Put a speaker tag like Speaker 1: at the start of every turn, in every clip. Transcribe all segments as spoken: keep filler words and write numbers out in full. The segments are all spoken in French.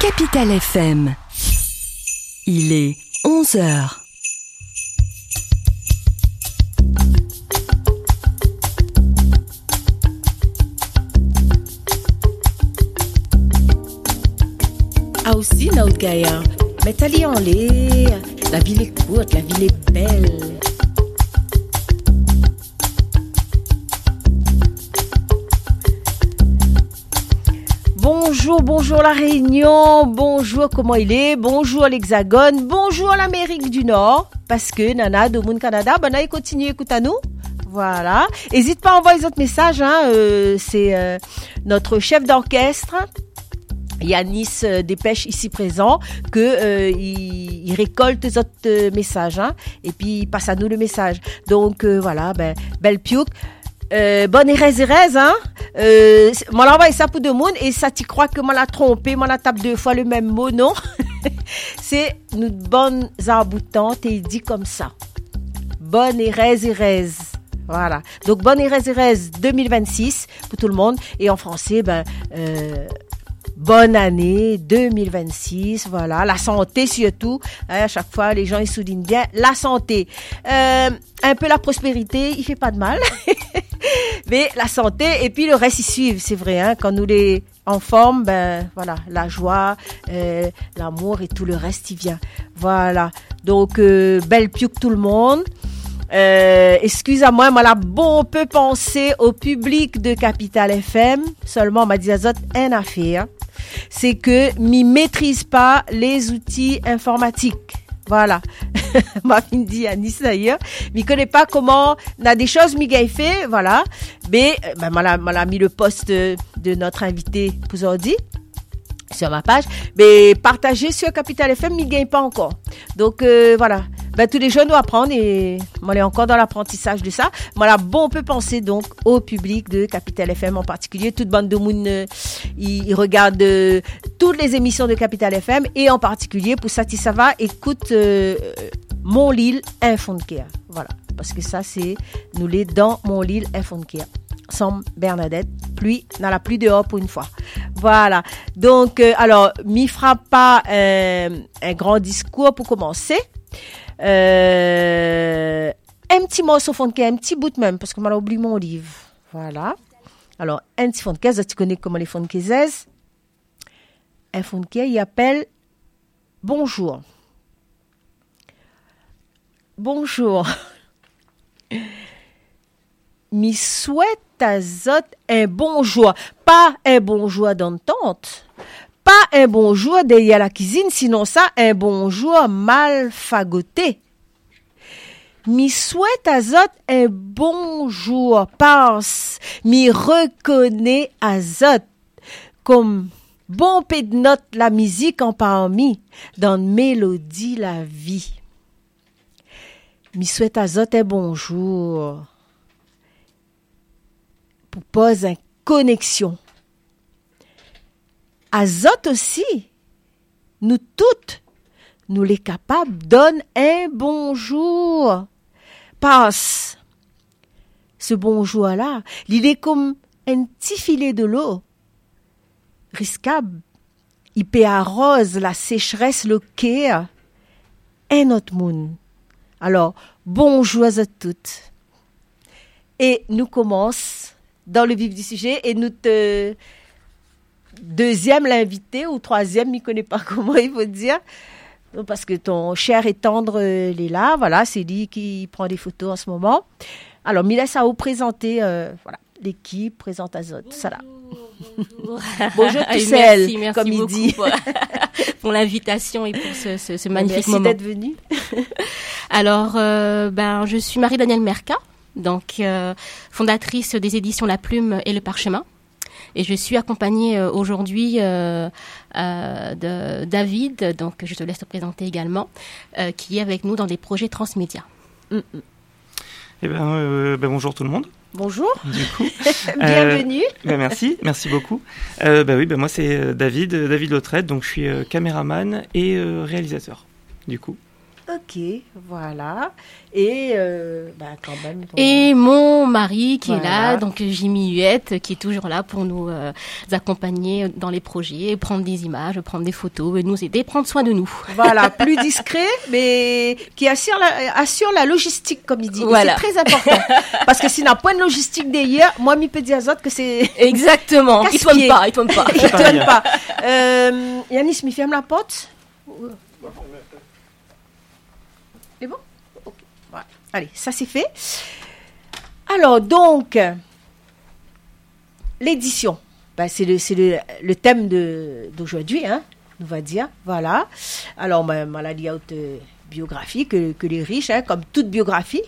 Speaker 1: Capital F M. Il est onze heures.
Speaker 2: Ah aussi, Nautgaya, mais t'allais en l'air. La ville est courte, la ville est belle. Bonjour, bonjour la Réunion, bonjour comment il est, bonjour l'Hexagone, bonjour l'Amérique du Nord, parce que Nana, de Moun Canada, ben là, continue à écouter à nous. Voilà. N'hésite pas à envoyer d'autres messages, hein, euh, c'est euh, notre chef d'orchestre, Yanis euh, Dépêche ici présent, que euh, il, il récolte les autres euh, messages, hein, et puis il passe à nous le message. Donc euh, voilà, ben belle piouk. Euh, bonne Erez Erez, hein. Euh, moi l'envoie ça pour deux monde et ça t'y crois que moi l'a trompé, moi la tape deux fois le même mot, non? C'est nous bonnes arboutantes et il dit comme ça. Bonne Erez Erez. Voilà. Donc bonne Erez Erez deux mille vingt-six pour tout le monde et en français, ben, euh, bonne année deux mille vingt-six, voilà, la santé surtout, hein, à chaque fois les gens ils soulignent bien la santé, euh, un peu la prospérité, il fait pas de mal, mais la santé et puis le reste ils suivent, c'est vrai, hein, quand nous les en forme, ben voilà, la joie, euh, l'amour et tout le reste il vient, voilà, donc euh, belle piouk tout le monde. Euh, excuse-moi, moi là, bon peu penser au public de Capital F M, seulement m'a dit Azot une affaire, c'est que m'y maîtrise pas les outils informatiques. Voilà. Ma fille dit à Nice d'ailleurs, m'y connaît pas comment, n'a des choses m'y gagne fait, voilà. Mais, ben, m'a m'a mis le post de, de notre invité pour aujourd'hui sur ma page, mais partager sur Capital F M, m'y gagne pas encore. Donc, euh, voilà. Ben, tous les jeunes doivent apprendre et moi, on est encore dans l'apprentissage de ça. Moi, là, bon, on peut penser donc au public de Capital F M en particulier. Toute bande de monde, euh, ils, ils regardent euh, toutes les émissions de Capital F M et en particulier, pour ça, ça va, écoute euh, Mon Lille Infonkea. Voilà. Parce que ça, c'est nous les dans Mon Lille Infonkea. Sans Bernadette, pluie, dans la pluie dehors pour une fois. Voilà. Donc, euh, alors, m'y fera pas euh, un grand discours pour commencer. Euh, un petit morceau fonké, un petit bout même, parce que moi, j'ai oublié mon livre. Voilà. Alors, un petit fonké, tu connais comment les fonké zèzent. Un fonké, il appelle bonjour. Bonjour. Mi souhaite à zot un bonjour. Pas un bonjour d'entente. Pas un bonjour derrière la cuisine, sinon ça, un bonjour mal fagoté. Mi souhaite à zot un bonjour parce mi reconnaît à zot comme bon peu de notes la musique en parmi dans mélodie la vie. Mi souhaite à zot un bonjour pour poser une connexion. Azot aussi, nous toutes, nous les capables, donne un bonjour. Passe. Ce bonjour-là, il est comme un petit filet de l'eau. Risquable. Il peut arrose la sécheresse, le cœur. Un autre monde. Alors, bonjour à toutes. Et nous commençons dans le vif du sujet et nous te... Deuxième, l'invité, ou troisième, il ne connaît pas comment il faut dire. Parce que ton cher et tendre, il est là. Voilà, c'est lui qui prend des photos en ce moment. Alors, Mila, ça va vous présenter euh, voilà, l'équipe, présente Azot. Ça là.
Speaker 3: Bonjour.
Speaker 2: Bonjour tout seul,
Speaker 3: merci, merci
Speaker 2: comme il dit.
Speaker 3: Pour, pour l'invitation et pour ce, ce, ce magnifique
Speaker 2: merci
Speaker 3: moment.
Speaker 2: Merci d'être venue.
Speaker 3: Alors, euh, ben, je suis Marie-Danielle Merca, donc euh, fondatrice des éditions La Plume et le Parchemin. Et je suis accompagnée euh, aujourd'hui euh, euh, de David, donc je te laisse te présenter également, euh, qui est avec nous dans des projets transmédia.
Speaker 2: Mm-hmm.
Speaker 4: Eh ben, euh, ben, bonjour tout le monde.
Speaker 2: Bonjour.
Speaker 4: Du coup,
Speaker 2: bienvenue.
Speaker 4: Euh, ben merci, merci beaucoup. Euh, ben oui, ben moi c'est David, David Lautrette, donc je suis euh, caméraman et euh, réalisateur. Du coup.
Speaker 2: Ok, voilà. Et euh, bah, quand même. Bon.
Speaker 3: Et mon mari qui
Speaker 2: Voilà.
Speaker 3: est là, donc Jimmy Huette, qui est toujours là pour nous euh, accompagner dans les projets, prendre des images, prendre des photos, nous aider, prendre soin de nous.
Speaker 2: Voilà, plus discret, mais qui assure la, assure la logistique, comme il dit. Et
Speaker 3: Voilà.
Speaker 2: c'est très important. Parce que s'il n'a pas de logistique derrière, moi, je peux dire aux autres que c'est...
Speaker 3: Exactement. Il
Speaker 2: Casse-pied.
Speaker 3: tourne pas, il tourne pas.
Speaker 2: Il ne tourne pas. Euh, Yanis, me ferme la porte. C'est bon? Ok. Voilà. Allez, ça c'est fait. Alors, donc, l'édition. Ben, c'est le, c'est le, le thème de, d'aujourd'hui, hein, on va dire. Voilà. Alors, ma, ma la layout euh, biographie, que, que les riches, hein, comme toute biographie.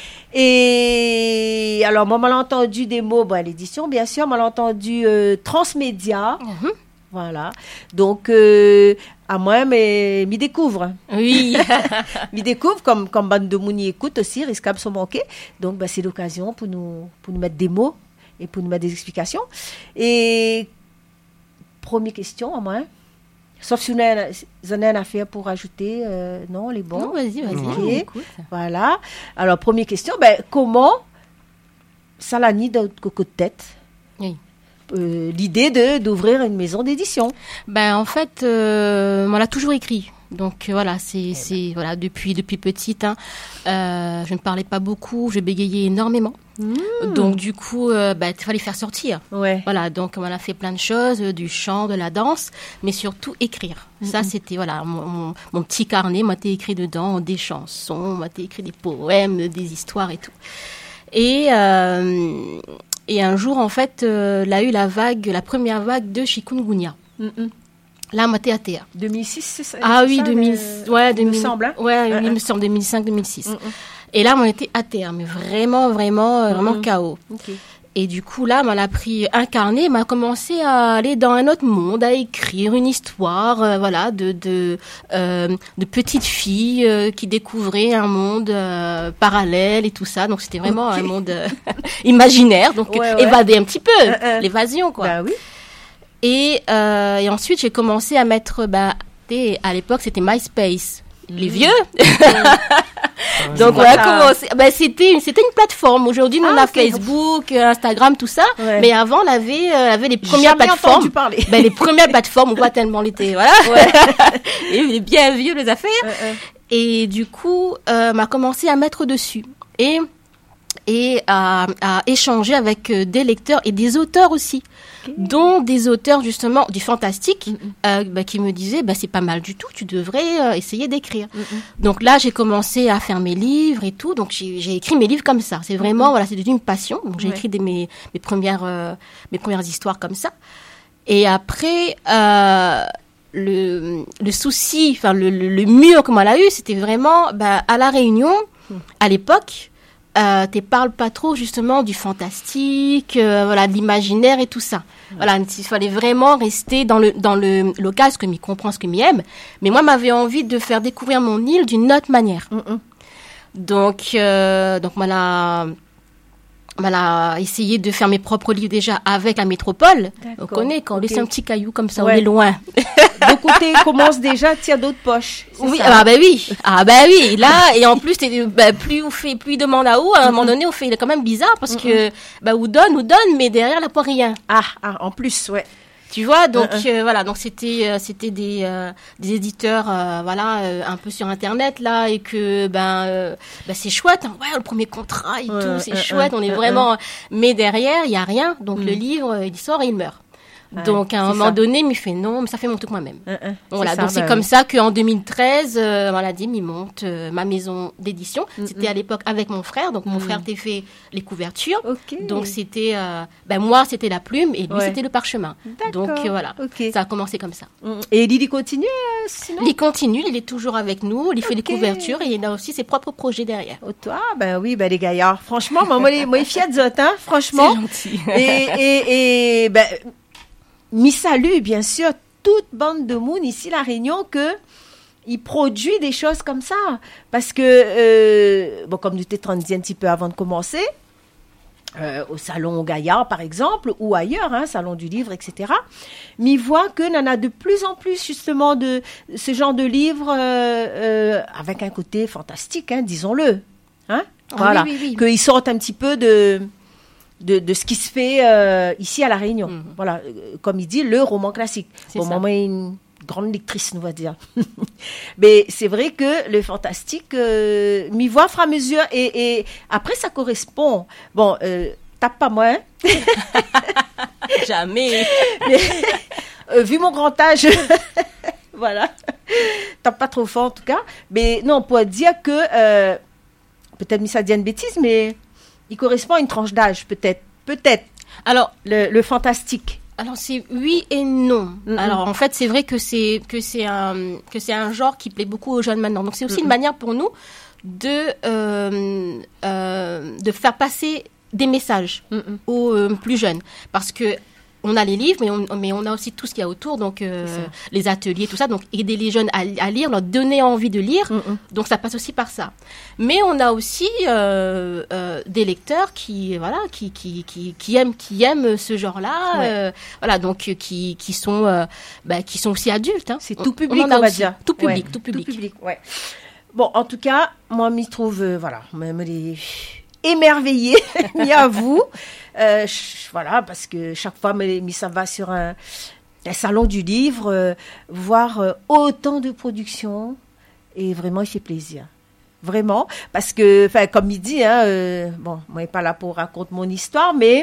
Speaker 2: Et alors, moi, j'ai entendu des mots, ben, l'édition, bien sûr, j'ai entendu euh, transmédia.
Speaker 3: Mhm.
Speaker 2: Voilà. Donc, euh, à moi, mais m'y découvre.
Speaker 3: Oui.
Speaker 2: M'y découvre, comme, comme bande de Mouni écoute aussi, risquable sont manqués. Donc, bah, c'est l'occasion pour nous, pour nous mettre des mots et pour nous mettre des explications. Et, première question, à moi. Sauf si vous avez vous en avez une affaire pour ajouter, euh, non, les bons.
Speaker 3: Non, vas-y, vas-y.
Speaker 2: Ok.
Speaker 3: on écoute.
Speaker 2: Voilà. Alors, première question, ben, comment, ça l'a mis dans votre coco de tête?
Speaker 3: Oui.
Speaker 2: Euh, l'idée de d'ouvrir une maison d'édition.
Speaker 3: Ben en fait, euh, on l'a toujours écrit. Donc euh, voilà, c'est c'est voilà depuis depuis petite. Hein, euh, je ne parlais pas beaucoup, je bégayais énormément.
Speaker 2: Mmh.
Speaker 3: Donc du coup, euh, ben il fallait faire sortir.
Speaker 2: Ouais.
Speaker 3: Voilà, donc on a fait plein de choses, euh, du chant, de la danse, mais surtout écrire.
Speaker 2: Mmh.
Speaker 3: Ça c'était voilà mon, mon, mon petit carnet, moi t'es écrit dedans des chansons, moi t'es écrit des poèmes, des histoires et tout. Et euh, Et un jour, en fait, euh, là, a eu la vague, la première vague de chikungunya.
Speaker 2: Mm-mm.
Speaker 3: Là, moi, t'es à terre.
Speaker 2: deux mille six, c'est ça?
Speaker 3: Ah
Speaker 2: c'est
Speaker 3: oui,
Speaker 2: ça,
Speaker 3: deux mille,
Speaker 2: le-
Speaker 3: ouais,
Speaker 2: il
Speaker 3: deux mille,
Speaker 2: me semble. Hein?
Speaker 3: ouais,
Speaker 2: Uh-uh.
Speaker 3: il me semble deux mille cinq, deux mille six.
Speaker 2: Mm-mm.
Speaker 3: Et là, on était à terre, mais vraiment, vraiment, euh, vraiment
Speaker 2: Mm-mm.
Speaker 3: K O.
Speaker 2: Ok.
Speaker 3: Et du coup, là, on a pris un carnet, m'a commencé à aller dans un autre monde, à écrire une histoire, euh, voilà, de de euh, de petites filles euh, qui découvraient un monde euh, parallèle et tout ça. Donc c'était vraiment
Speaker 2: Ok.
Speaker 3: un monde euh, imaginaire, donc
Speaker 2: Ouais, ouais.
Speaker 3: évader un petit peu,
Speaker 2: Uh-uh.
Speaker 3: l'évasion quoi.
Speaker 2: Bah oui.
Speaker 3: Et euh, et ensuite j'ai commencé à mettre, bah, t'es- à l'époque c'était MySpace. Les
Speaker 2: Mm.
Speaker 3: vieux.
Speaker 4: Ah,
Speaker 3: Donc on
Speaker 2: Voilà.
Speaker 3: a commencé. Ben, c'était une, c'était une plateforme. Aujourd'hui, nous
Speaker 2: Ah,
Speaker 3: on a
Speaker 2: ok.
Speaker 3: Facebook, euh, Instagram, tout ça.
Speaker 2: Ouais.
Speaker 3: Mais avant, on avait, euh, on avait les premières
Speaker 2: Jamais
Speaker 3: plateformes.
Speaker 2: entendu parler.
Speaker 3: Ben, les premières plateformes, on voit tellement l'été, voilà. Et les bien vieux les affaires.
Speaker 2: Uh-uh.
Speaker 3: Et du coup, euh, m'a commencé à mettre dessus et et à, à échanger avec euh, des lecteurs et des auteurs aussi,
Speaker 2: Ok.
Speaker 3: dont des auteurs justement du fantastique
Speaker 2: Mm-mm.
Speaker 3: euh, bah, qui me disaient bah, c'est pas mal du tout, tu devrais euh, essayer d'écrire.
Speaker 2: Mm-mm.
Speaker 3: Donc là, j'ai commencé à faire mes livres et tout. Donc j'ai, j'ai écrit mes livres comme ça. C'est vraiment,
Speaker 2: Mhm.
Speaker 3: voilà, c'est devenu une passion. Donc j'ai
Speaker 2: Ouais.
Speaker 3: écrit des, mes, mes premières, euh, mes premières histoires comme ça. Et après, euh, le, le souci, enfin le, le, le mur qu'on a eu, c'était vraiment, bah, à la Réunion, à l'époque. Euh, tu parles pas trop justement du fantastique, euh, voilà, de l'imaginaire et tout ça. Voilà, il fallait vraiment rester dans le dans le local, ce que m'y comprend, ce que m'y aime. Mais moi, m'avait envie de faire découvrir mon île d'une autre manière.
Speaker 2: Mm-mm.
Speaker 3: Donc, euh, donc, voilà, voilà, essayé de faire mes propres livres déjà avec la métropole. On
Speaker 2: D'accord.
Speaker 3: connaît quand on
Speaker 2: Ok.
Speaker 3: laisse un petit caillou comme ça,
Speaker 2: Ouais.
Speaker 3: on est loin.
Speaker 2: Donc, côté commence déjà à tirer d'autres poches. c'est
Speaker 3: Oui,
Speaker 2: ça?
Speaker 3: ah bah oui, ah bah oui. Là, et en plus, t'es- bah, plus on fait, plus il demande à où. À un moment donné, on fait, il est quand même bizarre parce que, bah, ou donne, ou donne, mais derrière, là, pas rien.
Speaker 2: Ah, ah, en plus, ouais.
Speaker 3: Tu vois, donc
Speaker 2: Uh-uh.
Speaker 3: euh, voilà, donc c'était euh, c'était des euh, des éditeurs, euh, voilà, euh, un peu sur internet là, et que ben euh, ben c'est chouette, hein, ouais, le premier contrat et
Speaker 2: Ouais,
Speaker 3: tout, c'est
Speaker 2: uh-uh,
Speaker 3: chouette, on est
Speaker 2: uh-uh.
Speaker 3: vraiment, mais derrière il y a rien, donc
Speaker 2: Mm.
Speaker 3: le livre euh, il sort et il meurt.
Speaker 2: Ouais,
Speaker 3: Donc à un
Speaker 2: c'est
Speaker 3: moment
Speaker 2: ça.
Speaker 3: donné, il me fait non, mais ça fait mon truc moi-même.
Speaker 2: Uh-uh.
Speaker 3: Voilà,
Speaker 2: ça,
Speaker 3: donc c'est
Speaker 2: bah
Speaker 3: comme
Speaker 2: oui.
Speaker 3: ça qu'en deux mille treize, euh, voilà, dit, il monte euh, ma maison d'édition.
Speaker 2: Mm-mm.
Speaker 3: C'était à l'époque avec mon frère, donc mon
Speaker 2: Mm.
Speaker 3: frère t'a fait les couvertures.
Speaker 2: Ok.
Speaker 3: Donc c'était, euh, ben moi c'était la plume et lui
Speaker 2: Ouais.
Speaker 3: c'était le parchemin.
Speaker 2: D'accord.
Speaker 3: Donc euh, voilà,
Speaker 2: Ok.
Speaker 3: ça a commencé comme ça.
Speaker 2: Mm. Et Lily continue, euh, sinon?
Speaker 3: Il continue, il est toujours avec nous, il fait les
Speaker 2: Ok.
Speaker 3: couvertures et il a aussi ses propres projets derrière.
Speaker 2: Oh, toi, ben oui, ben les gaillards. Franchement, moi, moi, les- moi, les fiers de zot, hein, franchement.
Speaker 3: gentil.
Speaker 2: Et, et, et, ben, m'y salue, bien sûr, toute bande de Moon ici, La Réunion, que il produit des choses comme ça. Parce que, euh, bon, comme nous t'étions dit un petit peu avant de commencer, euh, au salon Gaillard, par exemple, ou ailleurs, hein, salon du livre, et cetera. Mais il voit que y en a de plus en plus, justement, de ce genre de livres euh, euh, avec un côté fantastique, hein, disons-le. Hein,
Speaker 3: Ah
Speaker 2: voilà.
Speaker 3: oui, oui, oui.
Speaker 2: Qu'ils sortent un petit peu de... De, de ce qui se fait euh, ici à La Réunion.
Speaker 3: Mhm.
Speaker 2: Voilà, euh, comme il dit, le roman classique.
Speaker 3: C'est
Speaker 2: Bon,
Speaker 3: ça.
Speaker 2: moi, une grande lectrice, on va dire. Mais c'est vrai que le fantastique, euh, m'y voit au fur et à mesure. Et, et après, ça correspond. Bon, euh, tape pas moi, hein.
Speaker 3: Jamais.
Speaker 2: Mais, euh, vu mon grand âge, voilà. Tape pas trop fort, en tout cas. Mais non, pour dire que, euh, peut-être, mais ça dit une bêtise, mais il correspond à une tranche d'âge, peut-être. Peut-être.
Speaker 3: Alors,
Speaker 2: Le, le fantastique.
Speaker 3: alors c'est oui et non.
Speaker 2: Mhm.
Speaker 3: Alors en fait, c'est vrai que c'est que c'est un que c'est un genre qui plaît beaucoup aux jeunes maintenant. Donc c'est aussi
Speaker 2: Mhm.
Speaker 3: une manière pour nous de euh, euh, de faire passer des messages
Speaker 2: Mm-mm.
Speaker 3: aux euh, plus jeunes, parce que on a les livres, mais on, mais on a aussi tout ce qu'il y a autour, donc euh,
Speaker 2: C'est ça.
Speaker 3: les ateliers, tout ça. Donc aider les jeunes à, à lire, leur donner envie de lire.
Speaker 2: Mm-mm.
Speaker 3: Donc ça passe aussi par ça. Mais on a aussi euh, euh, des lecteurs qui voilà qui qui qui, qui aiment qui aiment ce genre-là.
Speaker 2: Ouais.
Speaker 3: euh, voilà, donc euh, qui qui sont euh, bah, qui sont aussi adultes. Hein.
Speaker 2: C'est
Speaker 3: On-
Speaker 2: tout public,
Speaker 3: on,
Speaker 2: on,
Speaker 3: en a
Speaker 2: va
Speaker 3: aussi.
Speaker 2: dire.
Speaker 3: Tout public,
Speaker 2: Ouais,
Speaker 3: tout public.
Speaker 2: Tout public, ouais. Bon, en tout cas, moi, m'y trouve, euh, voilà, me, me les émerveillée, mis à vous. Euh, ch- voilà, parce que chaque fois, me, me, ça va sur un, un salon du livre, euh, voir euh, autant de productions, et vraiment, il fait plaisir. Vraiment, parce que, enfin, comme il dit, hein, euh, bon, moi, il n'est pas là pour raconter mon histoire, mais,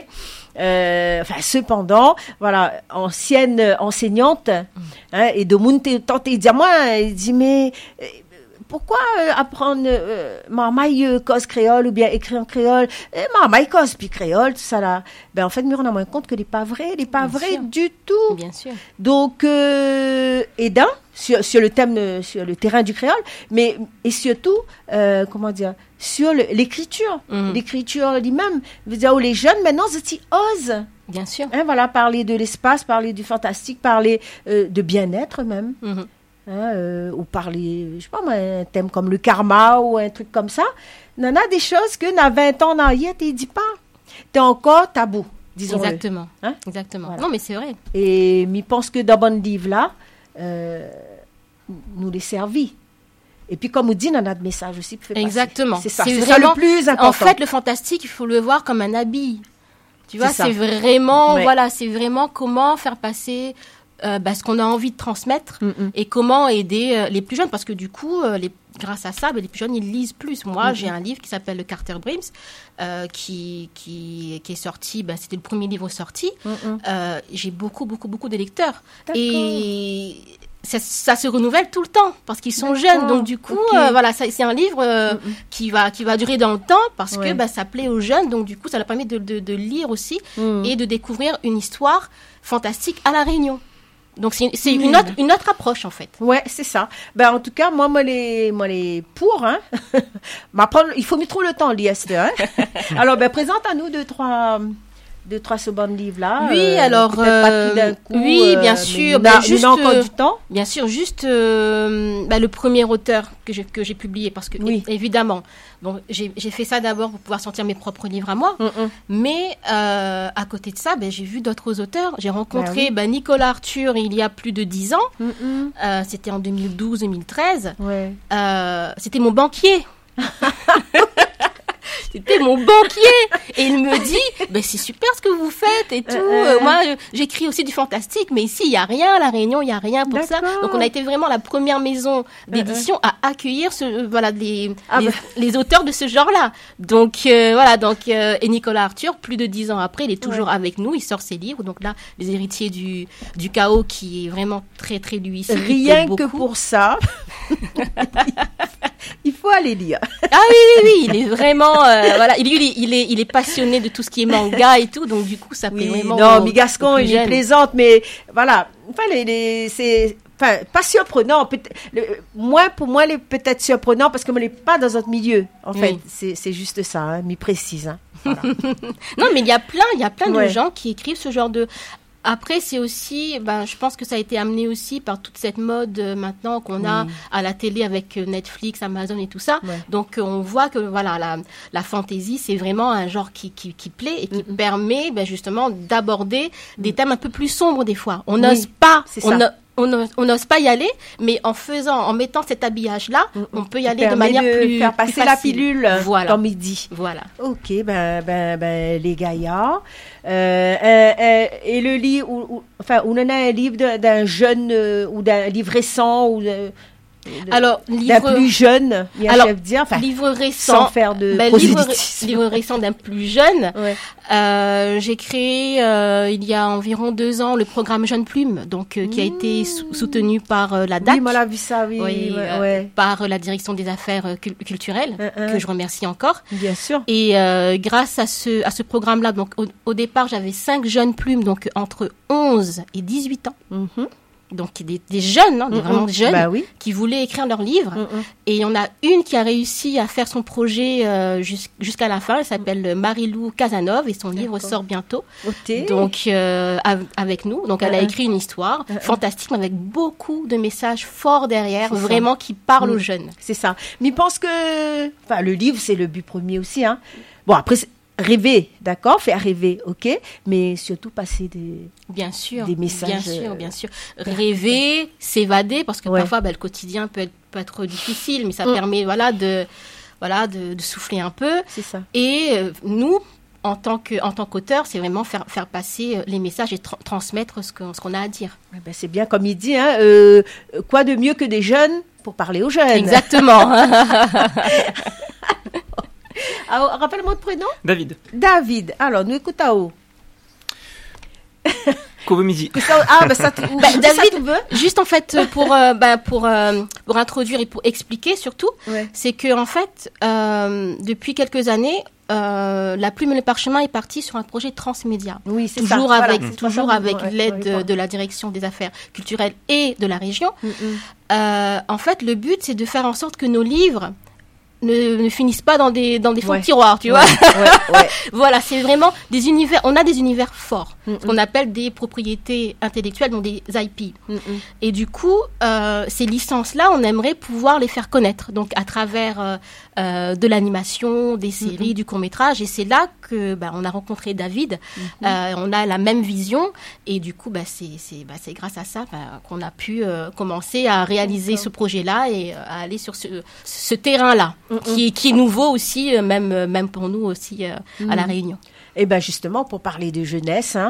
Speaker 2: euh, enfin, cependant, voilà, ancienne enseignante, hein, et de monde tenté de dire, moi, il dit, mais, euh, pourquoi euh, apprendre euh, marmaille euh, cause créole ou bien écrire en créole, euh, marmaille cause puis créole, tout ça là. Ben, en fait, nous, on a moins compte que n'est pas vrai, n'est pas
Speaker 3: Bien
Speaker 2: vrai
Speaker 3: sûr.
Speaker 2: du tout.
Speaker 3: Bien sûr.
Speaker 2: Donc, euh, aidant sur, sur le thème, euh, sur le terrain du créole, mais et surtout, euh, comment dire, sur le- l'écriture,
Speaker 3: Mhm.
Speaker 2: l'écriture lui-même. Je veux dire, où les jeunes maintenant, ils osent,
Speaker 3: Bien sûr.
Speaker 2: hein, voilà, parler de l'espace, parler du fantastique, parler euh, de bien-être même.
Speaker 3: Mhm.
Speaker 2: Hein, euh, ou parler, je sais pas moi, un thème comme le karma ou un truc comme ça. Il y en a des choses que dans vingt ans en arrière, tu ne dis pas. Tu es encore tabou, disons-le.
Speaker 3: Exactement.
Speaker 2: Hein?
Speaker 3: Exactement.
Speaker 2: Voilà.
Speaker 3: Non, mais c'est vrai.
Speaker 2: Et je pense que dans bon livre-là, euh, nous les servi. Et puis, comme on dit, on a de messages aussi. pour faire passer.
Speaker 3: Exactement.
Speaker 2: C'est ça,
Speaker 3: C'est
Speaker 2: c'est ça le
Speaker 3: vraiment-
Speaker 2: plus important.
Speaker 3: En fait, le fantastique, il faut le voir comme un habit. Tu vois,
Speaker 2: C'est ça.
Speaker 3: c'est vraiment,
Speaker 2: Ouais.
Speaker 3: voilà, c'est vraiment comment faire passer euh, bah, ce qu'on a envie de transmettre
Speaker 2: Mm-mm.
Speaker 3: et comment aider euh, les plus jeunes, parce que du coup, euh, les, grâce à ça, bah, les plus jeunes, ils lisent plus. Moi,
Speaker 2: Mm-hmm.
Speaker 3: j'ai un livre qui s'appelle le Carter Brims, euh, qui, qui, qui est sorti, bah, c'était le premier livre sorti.
Speaker 2: Mm-mm.
Speaker 3: Euh, j'ai beaucoup, beaucoup, beaucoup de lecteurs.
Speaker 2: D'accord.
Speaker 3: Et ça, ça se renouvelle tout le temps parce qu'ils sont
Speaker 2: D'accord.
Speaker 3: jeunes. Donc du coup,
Speaker 2: Ok.
Speaker 3: euh, voilà, ça- c'est un livre euh,
Speaker 2: Mm-mm.
Speaker 3: qui va qui va durer dans le temps parce
Speaker 2: Ouais.
Speaker 3: que bah, ça plaît aux jeunes. Donc du coup, ça leur permet de, de, de lire aussi
Speaker 2: Mm.
Speaker 3: et de découvrir une histoire fantastique à La Réunion. Donc c'est c'est
Speaker 2: Mm.
Speaker 3: une autre une autre approche en fait.
Speaker 2: Ouais, c'est ça. Ben, en tout cas, moi, moi, les, moi, les pour, hein. M'apprendre, il faut me trouver le temps, l'I S T, hein. Alors, ben, présente à nous deux, trois, deux, trois secondes livres là.
Speaker 3: Oui, alors,
Speaker 2: peut-être pas tout d'un
Speaker 3: euh,
Speaker 2: coup,
Speaker 3: oui, bien
Speaker 2: mais
Speaker 3: sûr,
Speaker 2: nous
Speaker 3: ben,
Speaker 2: a- nous
Speaker 3: juste,
Speaker 2: a encore
Speaker 3: euh,
Speaker 2: du temps.
Speaker 3: Bien sûr, juste euh, bah, le premier auteur que j'ai que j'ai publié parce que
Speaker 2: Oui.
Speaker 3: é- évidemment, bon, j'ai j'ai fait ça d'abord pour pouvoir sortir mes propres livres à moi.
Speaker 2: Mm-mm.
Speaker 3: Mais euh, à côté de ça, ben, j'ai vu d'autres auteurs. J'ai rencontré
Speaker 2: Ben oui.
Speaker 3: ben, Nicolas Arthur il y a plus de dix ans.
Speaker 2: Mm-mm.
Speaker 3: Euh, C'était en deux mille douze deux mille treize.
Speaker 2: Ouais.
Speaker 3: Euh, C'était mon banquier. C'était mon banquier. Et il me dit, ben, c'est super ce que vous faites et tout.
Speaker 2: Euh,
Speaker 3: Euh, moi, euh, j'écris aussi du fantastique, mais ici, il n'y a rien. À La Réunion, il n'y a rien pour ça.
Speaker 2: D'accord.
Speaker 3: Donc, on a été vraiment la première maison d'édition à accueillir ce, euh, voilà, les,
Speaker 2: Ah
Speaker 3: les,
Speaker 2: bah.
Speaker 3: les auteurs de ce genre-là. Donc, euh, voilà. Donc, euh, et Nicolas Arthur, plus de dix ans après, il est toujours
Speaker 2: Ouais.
Speaker 3: avec nous. Il sort ses livres. Donc là, Les héritiers du, du chaos, qui est vraiment très, très lui ici.
Speaker 2: Rien que pour ça, il faut aller lire.
Speaker 3: Ah oui, oui, oui, il est vraiment, euh, voilà, il, il, est, il, est, il est passionné de tout ce qui est manga et tout, donc du coup, ça plaît
Speaker 2: Oui,
Speaker 3: vraiment.
Speaker 2: non,
Speaker 3: aux-
Speaker 2: mais Gascon,
Speaker 3: aux plus
Speaker 2: il est
Speaker 3: jeunes.
Speaker 2: plaisante, mais voilà. Enfin, les, les- c'est enfin, pas surprenant. peut- le- Moi, pour moi, il est peut-être surprenant parce que moi, il n'est pas dans notre milieu. En fait,
Speaker 3: Oui.
Speaker 2: c'est c'est juste ça, hein, mais précise. Hein. Voilà.
Speaker 3: Non, mais il y a plein, il y a plein
Speaker 2: Ouais.
Speaker 3: de gens qui écrivent ce genre de. Après, c'est aussi, ben, je pense que ça a été amené aussi par toute cette mode euh, maintenant qu'on a
Speaker 2: Oui.
Speaker 3: à la télé avec euh, Netflix, Amazon et tout ça.
Speaker 2: Ouais.
Speaker 3: Donc, euh, on voit que voilà, la, la fantasy, c'est vraiment un genre qui, qui, qui plaît et qui
Speaker 2: Mm-mm.
Speaker 3: permet ben, justement d'aborder des thèmes un peu plus sombres des fois. On
Speaker 2: Oui,
Speaker 3: n'ose pas,
Speaker 2: c'est
Speaker 3: on
Speaker 2: ça.
Speaker 3: no- on n'ose- on n'ose pas y aller, mais en faisant, en mettant cet habillage-là,
Speaker 2: Mm-mm.
Speaker 3: on peut y
Speaker 2: Qui
Speaker 3: aller de
Speaker 2: permet
Speaker 3: manière
Speaker 2: de
Speaker 3: plus
Speaker 2: faire passer
Speaker 3: plus
Speaker 2: la
Speaker 3: facile.
Speaker 2: pilule
Speaker 3: Voilà.
Speaker 2: comme il dit.
Speaker 3: Voilà.
Speaker 2: Ok, ben, ben, ben, les Gaïa. Euh, euh, euh, et le livre, ou, ou- enfin, on en a un livre de- d'un jeune, euh, ou d'un livre récent, ou de- de-
Speaker 3: Alors,
Speaker 2: d'un
Speaker 3: livre,
Speaker 2: plus jeune, il y a
Speaker 3: Alors,
Speaker 2: chef dire, enfin,
Speaker 3: livre
Speaker 2: sans
Speaker 3: récent.
Speaker 2: faire de
Speaker 3: Ben, livre,
Speaker 2: prosélytisme.
Speaker 3: livre récent d'un plus jeune.
Speaker 2: Ouais.
Speaker 3: Euh, j'ai créé euh, il y a environ deux ans le programme Jeune Plume, donc euh, qui a été sou- soutenu par euh, la D A C,
Speaker 2: Oui, moi, l'a vu ça, oui,
Speaker 3: oui,
Speaker 2: ouais,
Speaker 3: euh,
Speaker 2: ouais.
Speaker 3: par euh, la direction des affaires euh, cul- culturelles,
Speaker 2: Hein, hein.
Speaker 3: que je remercie encore.
Speaker 2: Bien sûr.
Speaker 3: Et euh, grâce à ce à ce programme-là, donc au, au départ j'avais cinq jeunes plumes, donc entre onze et dix-huit ans,
Speaker 2: Mhm.
Speaker 3: donc des, des jeunes, hein, des
Speaker 2: Mhm.
Speaker 3: vraiment jeunes,
Speaker 2: Bah oui.
Speaker 3: qui voulaient écrire leur livre.
Speaker 2: Mhm.
Speaker 3: Et on a une qui a réussi à faire son projet euh, jus- jusqu'à la fin. Elle s'appelle Marie-Lou Casanov et son livre
Speaker 2: D'accord.
Speaker 3: sort bientôt.
Speaker 2: Ôté.
Speaker 3: Donc euh, av- avec nous. Donc elle a
Speaker 2: Uh-huh.
Speaker 3: écrit une histoire
Speaker 2: Uh-huh.
Speaker 3: fantastique mais avec beaucoup de messages forts derrière,
Speaker 2: C'est ça.
Speaker 3: vraiment qui parlent
Speaker 2: Mm.
Speaker 3: aux jeunes.
Speaker 2: C'est ça. Mais il pense que, enfin, le livre, c'est le but premier aussi, hein. Bon, après, c'est- rêver, d'accord, faire rêver, ok, mais surtout passer des...
Speaker 3: Bien sûr,
Speaker 2: Des messages,
Speaker 3: bien sûr,
Speaker 2: euh,
Speaker 3: bien sûr. Rêver, s'évader, parce que
Speaker 2: Ouais.
Speaker 3: parfois ben, le quotidien peut être, peut être difficile, mais ça
Speaker 2: Mm.
Speaker 3: permet voilà de voilà de, de souffler un peu.
Speaker 2: C'est ça.
Speaker 3: Et euh, nous, en tant que en tant qu'auteur, c'est vraiment faire faire passer euh, les messages et tra- transmettre ce qu'on ce qu'on a à dire.
Speaker 2: Eh ben, c'est bien comme il dit, hein, euh, quoi de mieux que des jeunes pour parler aux jeunes.
Speaker 3: Exactement.
Speaker 2: Alors, rappelle-moi le prénom.
Speaker 5: David,
Speaker 2: David. Alors, nous écoutons.
Speaker 5: Kobo Midi.
Speaker 2: Que ça- Ah, ben ça, tu-
Speaker 3: Bah,
Speaker 2: ça,
Speaker 3: David,
Speaker 2: tu veux.
Speaker 3: Juste en fait pour euh, bah, pour euh, pour introduire et pour expliquer surtout,
Speaker 2: Ouais.
Speaker 3: c'est que en fait euh, depuis quelques années euh, la Plume et le Parchemin est parti sur un projet transmédia.
Speaker 2: Oui, c'est ça.
Speaker 3: Toujours
Speaker 2: Voilà,
Speaker 3: avec
Speaker 2: c'est
Speaker 3: toujours
Speaker 2: ça.
Speaker 3: avec
Speaker 2: Ouais,
Speaker 3: l'aide
Speaker 2: ouais,
Speaker 3: de, de la direction des affaires culturelles et de la région.
Speaker 2: Mm, mm.
Speaker 3: Euh, en fait, le but c'est de faire en sorte que nos livres ne, ne finissent pas dans des dans des fonds
Speaker 2: Ouais.
Speaker 3: de tiroirs, tu
Speaker 2: Ouais,
Speaker 3: vois.
Speaker 2: ouais, ouais.
Speaker 3: Voilà, c'est vraiment des univers. On a des univers forts,
Speaker 2: Mm,
Speaker 3: ce qu'on appelle des propriétés intellectuelles, donc des I P.
Speaker 2: Mm, mm.
Speaker 3: Et du coup, euh, ces licences-là, on aimerait pouvoir les faire connaître, donc à travers euh, euh, de l'animation, des séries, du court-métrage. Et c'est là que bah, on a rencontré David. Euh, on a la même vision, et du coup, bah, c'est c'est bah, c'est grâce à ça bah, qu'on a pu euh, commencer à réaliser
Speaker 2: D'accord.
Speaker 3: ce projet-là et euh, à aller sur ce, ce terrain-là,
Speaker 2: Mm,
Speaker 3: qui, est- qui est nouveau aussi, euh, même euh, même pour nous aussi euh, à la Réunion.
Speaker 2: Eh ben justement, pour parler de jeunesse, hein.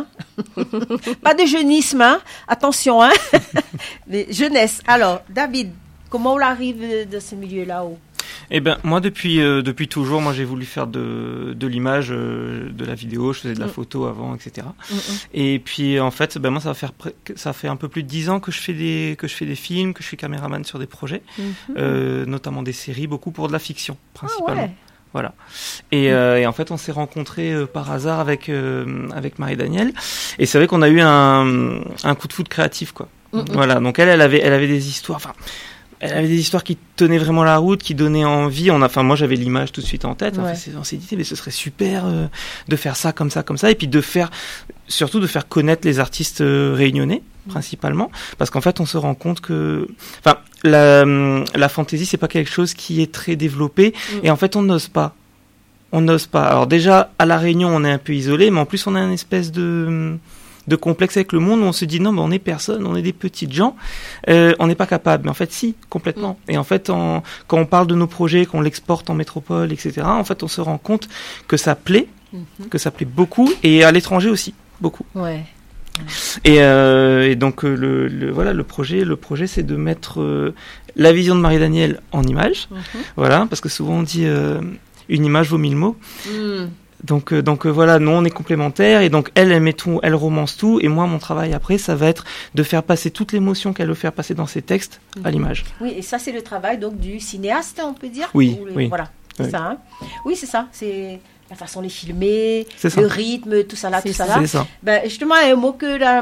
Speaker 2: Pas de jeunisme, hein. Attention, hein. Mais jeunesse. Alors, David, comment on arrive de ce milieu-là haut
Speaker 5: Eh ben moi depuis euh, depuis toujours, moi j'ai voulu faire de de l'image, euh, de la vidéo, je faisais de la
Speaker 2: Mm.
Speaker 5: photo avant, et cetera.
Speaker 2: Mm, mm.
Speaker 5: Et puis en fait, ben moi ça va faire pre- ça fait un peu plus de dix ans que je fais des que je fais des films, que je suis caméraman sur des projets,
Speaker 2: Mhm.
Speaker 5: euh, notamment des séries, beaucoup pour de la fiction
Speaker 2: Ah
Speaker 5: principalement.
Speaker 2: ouais.
Speaker 5: Voilà. Et, euh, et en fait, on s'est rencontrés euh, par hasard avec euh, avec Marie-Danielle. Et c'est vrai qu'on a eu un un coup de foudre créatif, quoi.
Speaker 2: Mm, mm.
Speaker 5: Voilà. Donc elle, elle avait elle avait des histoires. Enfin, elle avait des histoires qui tenaient vraiment la route, qui donnaient envie. On a, enfin, moi, j'avais l'image tout de suite en tête. Enfin,
Speaker 2: Ouais.
Speaker 5: c'est- on s'est dit, mais ce serait super euh, de faire ça comme ça, comme ça, et puis de faire, surtout de faire connaître les artistes euh, réunionnais, principalement, parce qu'en fait, on se rend compte que, enfin, la la fantaisie, c'est pas quelque chose qui est très développé,
Speaker 2: Mm.
Speaker 5: et en fait, on n'ose pas. On n'ose pas. Alors déjà, à La Réunion, on est un peu isolé, mais en plus, on a une espèce de de complexe avec le monde où on se dit non, mais on est personne, on est des petites gens, euh, on n'est pas capable. Mais en fait, si, complètement. Et en fait, en, quand on parle de nos projets, qu'on l'exporte en métropole, et cetera, en fait, on se rend compte que ça plaît,
Speaker 2: Mhm.
Speaker 5: que ça plaît beaucoup, et à l'étranger aussi, beaucoup.
Speaker 2: Ouais.
Speaker 5: Et, euh, et donc euh, le, le voilà le projet le projet c'est de mettre euh, la vision de Marie-Danielle en image,
Speaker 2: Mhm.
Speaker 5: voilà, parce que souvent on dit euh, une image vaut mille mots.
Speaker 2: Mm.
Speaker 5: Donc, euh, donc euh, voilà, nous on est complémentaires et donc elle, elle met tout, elle romance tout et moi mon travail après ça va être de faire passer toute l'émotion qu'elle veut faire passer dans ses textes à l'image.
Speaker 2: Oui, et ça c'est le travail donc du cinéaste, on peut dire.
Speaker 5: Oui,
Speaker 2: Ou le-
Speaker 5: oui.
Speaker 2: Voilà, c'est
Speaker 5: Oui.
Speaker 2: ça. Hein. Oui, c'est ça. C'est la façon de les filmer,
Speaker 5: C'est ça.
Speaker 2: le rythme, tout ça là,
Speaker 3: C'est
Speaker 2: tout ça,
Speaker 3: ça.
Speaker 2: là.
Speaker 5: C'est ça.
Speaker 2: Ben, justement, un mot que la,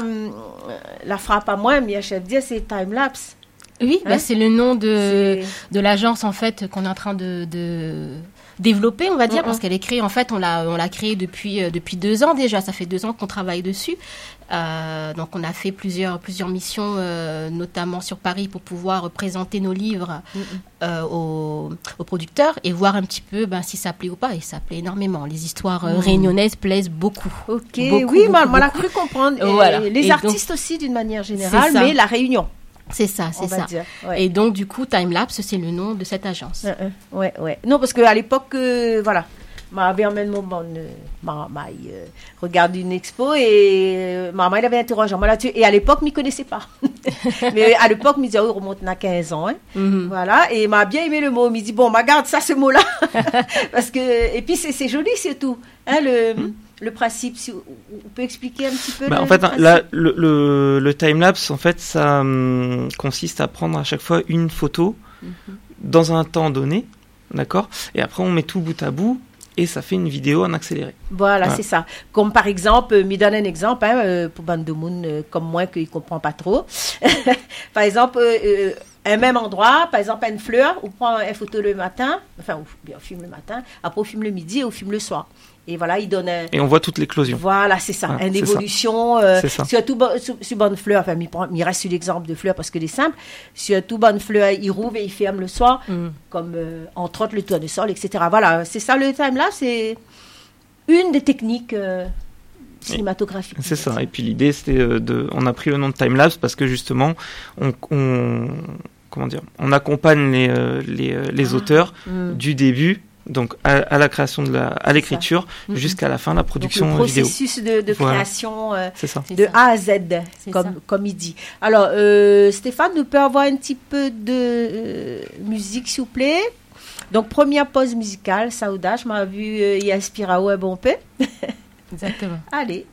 Speaker 2: la frappe à moi, mais chef dire, c'est time-lapse.
Speaker 3: Oui,
Speaker 2: Hein?
Speaker 3: bah, c'est le nom de
Speaker 2: C'est-
Speaker 3: de l'agence en fait qu'on est en train de de, développée, on va dire,
Speaker 2: Mm-hmm.
Speaker 3: parce qu'elle est créée, en fait, on l'a, on l'a créée depuis, euh, depuis deux ans déjà. Ça fait deux ans qu'on travaille dessus. Euh, donc, on a fait plusieurs, plusieurs missions, euh, notamment sur Paris, pour pouvoir présenter nos livres
Speaker 2: Mm-hmm.
Speaker 3: euh, aux, aux producteurs et voir un petit peu ben, si ça plaît ou pas. Et ça plaît énormément. Les histoires euh,
Speaker 2: Mm.
Speaker 3: réunionnaises plaisent beaucoup.
Speaker 2: Ok,
Speaker 3: Beaucoup,
Speaker 2: oui, moi,
Speaker 3: beaucoup,
Speaker 2: moi l'a
Speaker 3: beaucoup.
Speaker 2: cru comprendre. Et
Speaker 3: Voilà.
Speaker 2: les
Speaker 3: Et
Speaker 2: artistes aussi, d'une manière générale,
Speaker 3: C'est ça.
Speaker 2: mais la Réunion,
Speaker 3: C'est ça,
Speaker 2: on
Speaker 3: c'est
Speaker 2: va
Speaker 3: ça.
Speaker 2: dire. Ouais.
Speaker 3: Et donc, du coup, Timelapse, c'est le nom de cette agence.
Speaker 2: Euh, euh, ouais, ouais. Non, parce qu'à l'époque, euh, voilà, ma avait emmène mon bon, euh, ma, ma, euh, regarde une expo et euh, maman, il avait interrogé moi là-dessus. Et à l'époque, je ne m'y connaissais pas. Mais à l'époque, je me disais, oh, il remonte à quinze ans. Hein.
Speaker 3: Mhm.
Speaker 2: Voilà, et m'a bien aimé le mot. Il me dit, bon, ma garde ça, ce mot-là. Parce que, et puis, c'est, c'est joli, c'est tout. Hein, le, le principe, si, on peut expliquer un petit peu
Speaker 5: Bah,
Speaker 2: le
Speaker 5: en fait,
Speaker 2: principe.
Speaker 5: là, le, le, le timelapse, en fait, ça hum, consiste à prendre à chaque fois une photo dans un temps donné, d'accord. Et après, on met tout bout à bout et ça fait une vidéo en accéléré.
Speaker 2: Voilà,
Speaker 5: Voilà.
Speaker 2: c'est ça. Comme par exemple, euh, me donne un exemple, hein, euh, pour bande de monde euh, comme moi qui ne comprend pas trop. Par exemple, euh, euh, un même endroit, par exemple, une fleur, on prend une photo le matin, enfin, on, bien, on filme le matin, après on filme le midi et on filme le soir. Et voilà, il donne un...
Speaker 5: Et on voit toute l'éclosion.
Speaker 2: Voilà, c'est ça,
Speaker 5: Ouais,
Speaker 2: une
Speaker 5: c'est
Speaker 2: évolution. Euh,
Speaker 5: C'est ça.
Speaker 2: sur tout bon, sur, sur bonne fleur, enfin, il, prend, il reste sur l'exemple de fleur parce que c'est simple. Sur tout bonne fleur, il rouvre et il ferme le soir,
Speaker 3: Mm.
Speaker 2: comme euh, entre autres le tournesol, et cetera. Voilà, c'est ça le time là, c'est une des techniques euh, cinématographiques.
Speaker 5: C'est ça. Et puis l'idée, c'était euh, de. On a pris le nom de timelapse parce que justement, on, on comment dire, on accompagne les euh, les, euh, les auteurs
Speaker 2: Mm.
Speaker 5: du début, donc à, à la création de la, à l'écriture,
Speaker 2: Mhm.
Speaker 5: jusqu'à la fin, la
Speaker 2: Donc,
Speaker 5: production
Speaker 2: le
Speaker 5: vidéo.
Speaker 2: processus de, de
Speaker 5: Voilà.
Speaker 2: création euh,
Speaker 5: C'est ça.
Speaker 3: C'est
Speaker 2: de
Speaker 3: ça.
Speaker 2: A à Z,
Speaker 3: C'est
Speaker 2: comme,
Speaker 3: ça.
Speaker 2: comme il dit. Alors, euh, Stéphane, nous peut avoir un petit peu de euh, musique, s'il vous plaît. Donc, première pause musicale, Saouda, je m'as vu euh, y inspirer un bon peu.
Speaker 3: Exactement.
Speaker 2: Allez.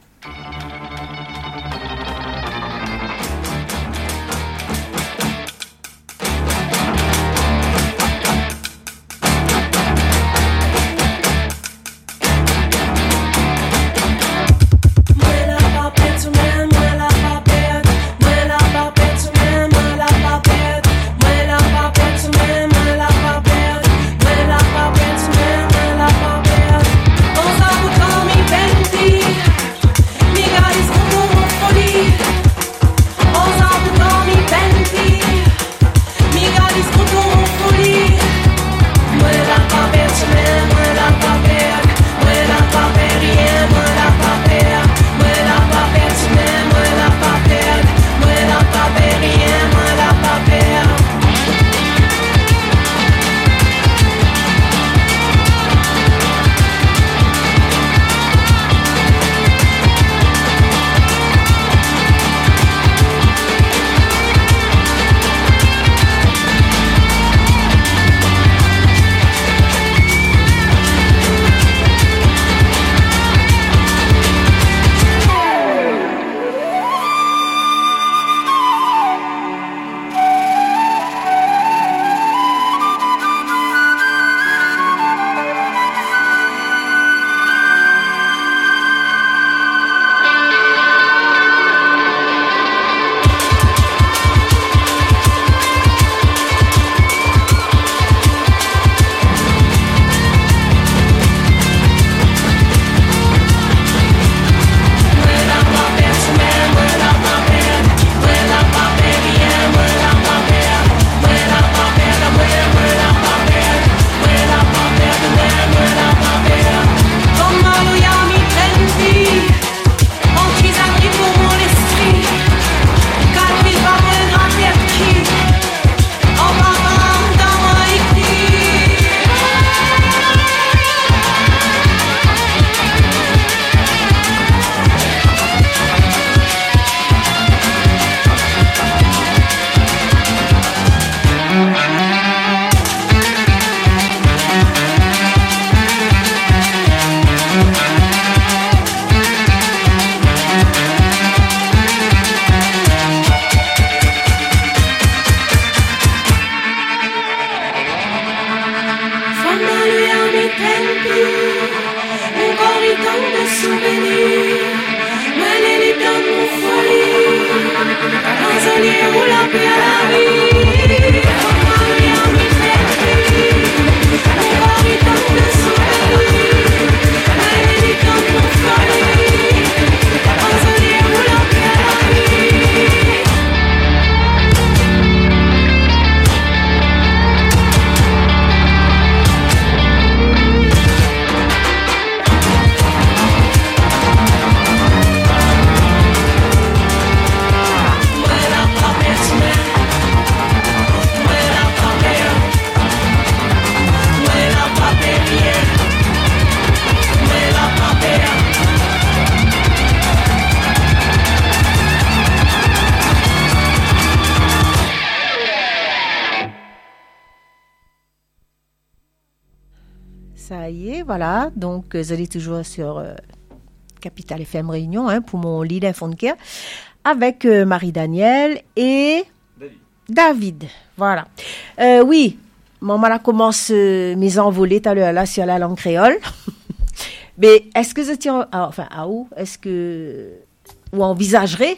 Speaker 4: Désolé, ou la paix à la vie. Mon mari a mis tête, mon mari tombe
Speaker 2: Ça y est, voilà. Donc, euh, vous allez toujours sur euh, Capital F M Réunion hein, pour mon lit d'info-care avec euh, Marie-Danielle et
Speaker 5: David.
Speaker 2: David. Voilà. Euh, oui, maman là commence euh, mes envolées tout à l'heure là sur la langue créole. Mais est-ce que vous étiez, enfin, à où est-ce que ou envisagerez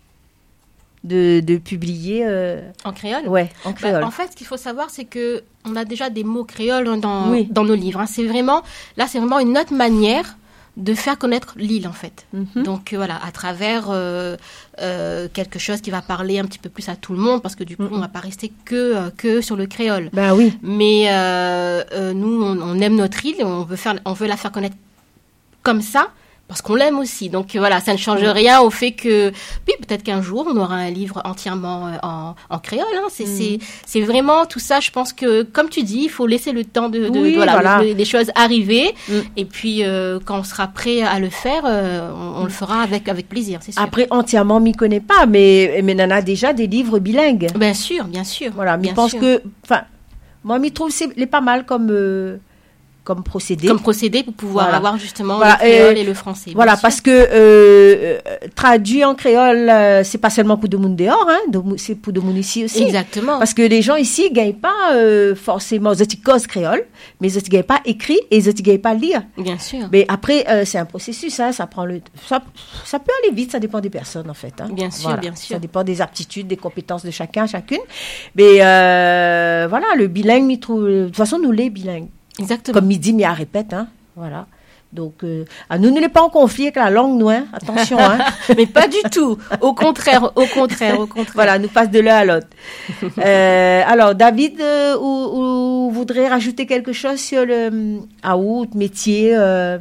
Speaker 2: de, de publier euh,
Speaker 3: En créole.
Speaker 2: Ouais, en créole.
Speaker 3: Bah, en fait, ce qu'il faut savoir, c'est que on a déjà des mots créoles dans,
Speaker 2: Oui.
Speaker 3: dans nos livres. Hein. C'est vraiment, là, c'est vraiment une autre manière de faire connaître l'île, en fait.
Speaker 2: Mhm.
Speaker 3: Donc, euh, voilà, à travers euh, euh, quelque chose qui va parler un petit peu plus à tout le monde, parce que du coup,
Speaker 2: Mhm.
Speaker 3: on va pas rester que, euh, que sur le créole.
Speaker 2: Ben oui.
Speaker 3: Mais euh, euh, nous, on, on aime notre île, et on veut, faire, on veut la faire connaître comme ça, parce qu'on l'aime aussi. Donc voilà, ça ne change rien au fait que, puis peut-être qu'un jour, on aura un livre entièrement euh, en, en créole. Hein. C'est,
Speaker 2: Mm.
Speaker 3: c'est, c'est vraiment tout ça, je pense que, comme tu dis, il faut laisser le temps de, de,
Speaker 2: Oui,
Speaker 3: de- voilà,
Speaker 2: voilà.
Speaker 3: de- des choses arriver.
Speaker 2: Mm.
Speaker 3: Et puis, euh, quand on sera prêt à le faire, euh, on, on le fera avec, avec plaisir, c'est sûr.
Speaker 2: Après, entièrement, m'y connais pas, mais, mais Nana a déjà des livres bilingues.
Speaker 3: Bien sûr, bien sûr.
Speaker 2: Voilà, mais
Speaker 3: bien
Speaker 2: je pense
Speaker 3: sûr.
Speaker 2: que, enfin, moi, m'y trouve c'est les pas mal comme, euh, comme procédé.
Speaker 3: Comme procédé pour pouvoir
Speaker 2: Voilà.
Speaker 3: avoir justement
Speaker 2: Voilà,
Speaker 3: le créole
Speaker 2: et-
Speaker 3: et le français.
Speaker 2: Voilà,
Speaker 3: bien sûr.
Speaker 2: parce que euh, euh, traduit en créole, euh, c'est pas seulement pour de monde dehors, hein, de mou- c'est pour de monde ici aussi.
Speaker 3: Exactement.
Speaker 2: Parce que les gens ici gagnent pas euh, forcément, ils cause créole, mais ils gagnent pas écrit et ils gagnent pas lire.
Speaker 3: Bien sûr.
Speaker 2: Mais après, euh, c'est un processus, hein, ça prend le, ça, ça peut aller vite, ça dépend des personnes en fait. Hein.
Speaker 3: Bien sûr, bien sûr.
Speaker 2: Ça dépend des aptitudes, des compétences de chacun, chacune. Mais euh, voilà, le bilingue, il trouve, de toute façon, nous les bilingues.
Speaker 3: Exactement.
Speaker 2: Comme il dit, mais à répète, hein, voilà. Donc, euh, à nous ne l'est pas en conflit avec la langue, nous, hein, attention, hein.
Speaker 3: Mais pas du tout. Au contraire, au contraire, au contraire.
Speaker 2: Voilà, nous passe de l'un à l'autre. Euh, alors, David, euh, ou, ou voudrait rajouter quelque chose sur le à out, métier euh,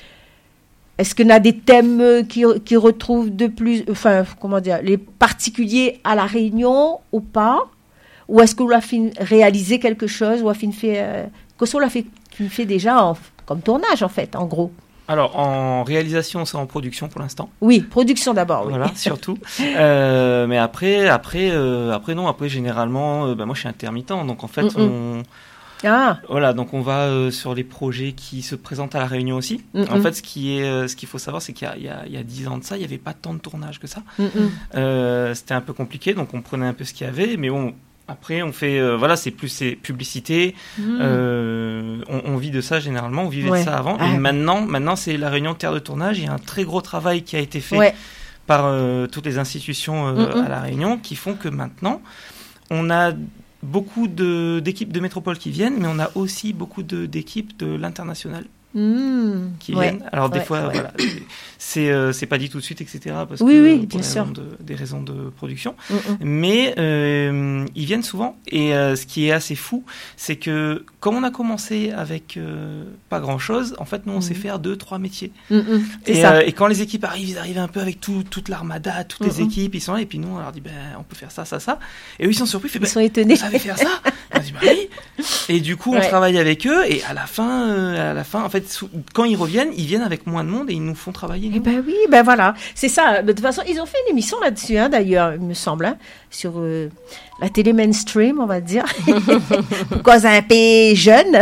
Speaker 2: est-ce qu'on a des thèmes euh, qui, qui retrouvent de plus, enfin, comment dire, les particuliers à la Réunion ou pas? Ou est-ce que vous avez réalisé quelque chose ou a fait, euh, qu'est-ce qu'on l'a fait, fait déjà en, comme tournage, en fait, en gros?
Speaker 5: Alors, en réalisation, c'est en production pour l'instant.
Speaker 2: Oui, production d'abord, oui.
Speaker 5: Voilà, surtout. Euh, mais après, après, euh, après non, après généralement, euh, bah, moi je suis intermittent, donc en fait,
Speaker 2: Mm-mm.
Speaker 5: on,
Speaker 2: Ah,
Speaker 5: voilà, donc on va euh, sur les projets qui se présentent à la Réunion aussi.
Speaker 2: Mm-mm.
Speaker 5: En fait, ce qui est, euh, ce qu'il faut savoir, c'est qu'il y a, il y a, il y a dix ans de ça, il n'y avait pas tant de tournage que ça.
Speaker 2: mm, mm.
Speaker 5: Euh, c'était un peu compliqué, donc on prenait un peu ce qu'il y avait, mais bon. Après, on fait, euh, voilà, c'est plus c'est publicité.
Speaker 2: Mm.
Speaker 5: Euh, on, on vit de ça généralement. On vivait
Speaker 2: Ouais.
Speaker 5: de ça avant.
Speaker 2: Ah.
Speaker 5: Et maintenant, maintenant, c'est la Réunion Terre de Tournage. Il y a un très gros travail qui a été fait
Speaker 2: Ouais.
Speaker 5: par euh, toutes les institutions euh,
Speaker 2: Mm-mm.
Speaker 5: à la Réunion, qui font que maintenant, on a beaucoup de d'équipes de métropole qui viennent, mais on a aussi beaucoup de d'équipes de l'international
Speaker 2: Mm.
Speaker 5: qui
Speaker 2: Ouais.
Speaker 5: viennent. Alors des
Speaker 2: Ouais,
Speaker 5: fois,
Speaker 2: ouais.
Speaker 5: voilà, c'est euh, c'est pas dit tout de suite, et cetera. Parce
Speaker 2: Oui,
Speaker 5: que
Speaker 2: oui,
Speaker 5: pour
Speaker 2: bien
Speaker 5: des
Speaker 2: sûr.
Speaker 5: raisons de, des raisons de production.
Speaker 2: Mm, mm.
Speaker 5: Mais euh, ils viennent souvent. Et euh, ce qui est assez fou, c'est que comme on a commencé avec euh, pas grand-chose, en fait, nous, on
Speaker 2: Mhm.
Speaker 5: sait faire deux, trois métiers.
Speaker 2: Mm, mm. C'est
Speaker 5: Et,
Speaker 2: ça.
Speaker 5: euh, et quand les équipes arrivent, ils arrivent un peu avec tout, toute l'armada, toutes les
Speaker 2: Mhm.
Speaker 5: équipes, ils sont là, et puis nous, on leur dit, ben, on peut faire ça, ça, ça. Et eux, ils sont surpris, ils font,
Speaker 2: Ils
Speaker 5: ben,
Speaker 2: sont étonnés.
Speaker 5: vous savez faire ça? On dit, bah oui. Et du coup, on
Speaker 2: Ouais.
Speaker 5: travaille avec eux, et à la fin, euh, à la fin, en fait, sou- quand ils reviennent, ils viennent avec moins de monde et ils nous font travailler.
Speaker 2: Eh
Speaker 5: nous.
Speaker 2: ben oui, ben voilà, c'est ça. De toute façon, ils ont fait une émission là-dessus, hein, d'ailleurs, il me semble, hein, sur euh, la télé mainstream, on va dire, pourquoi c'est un peu jeune.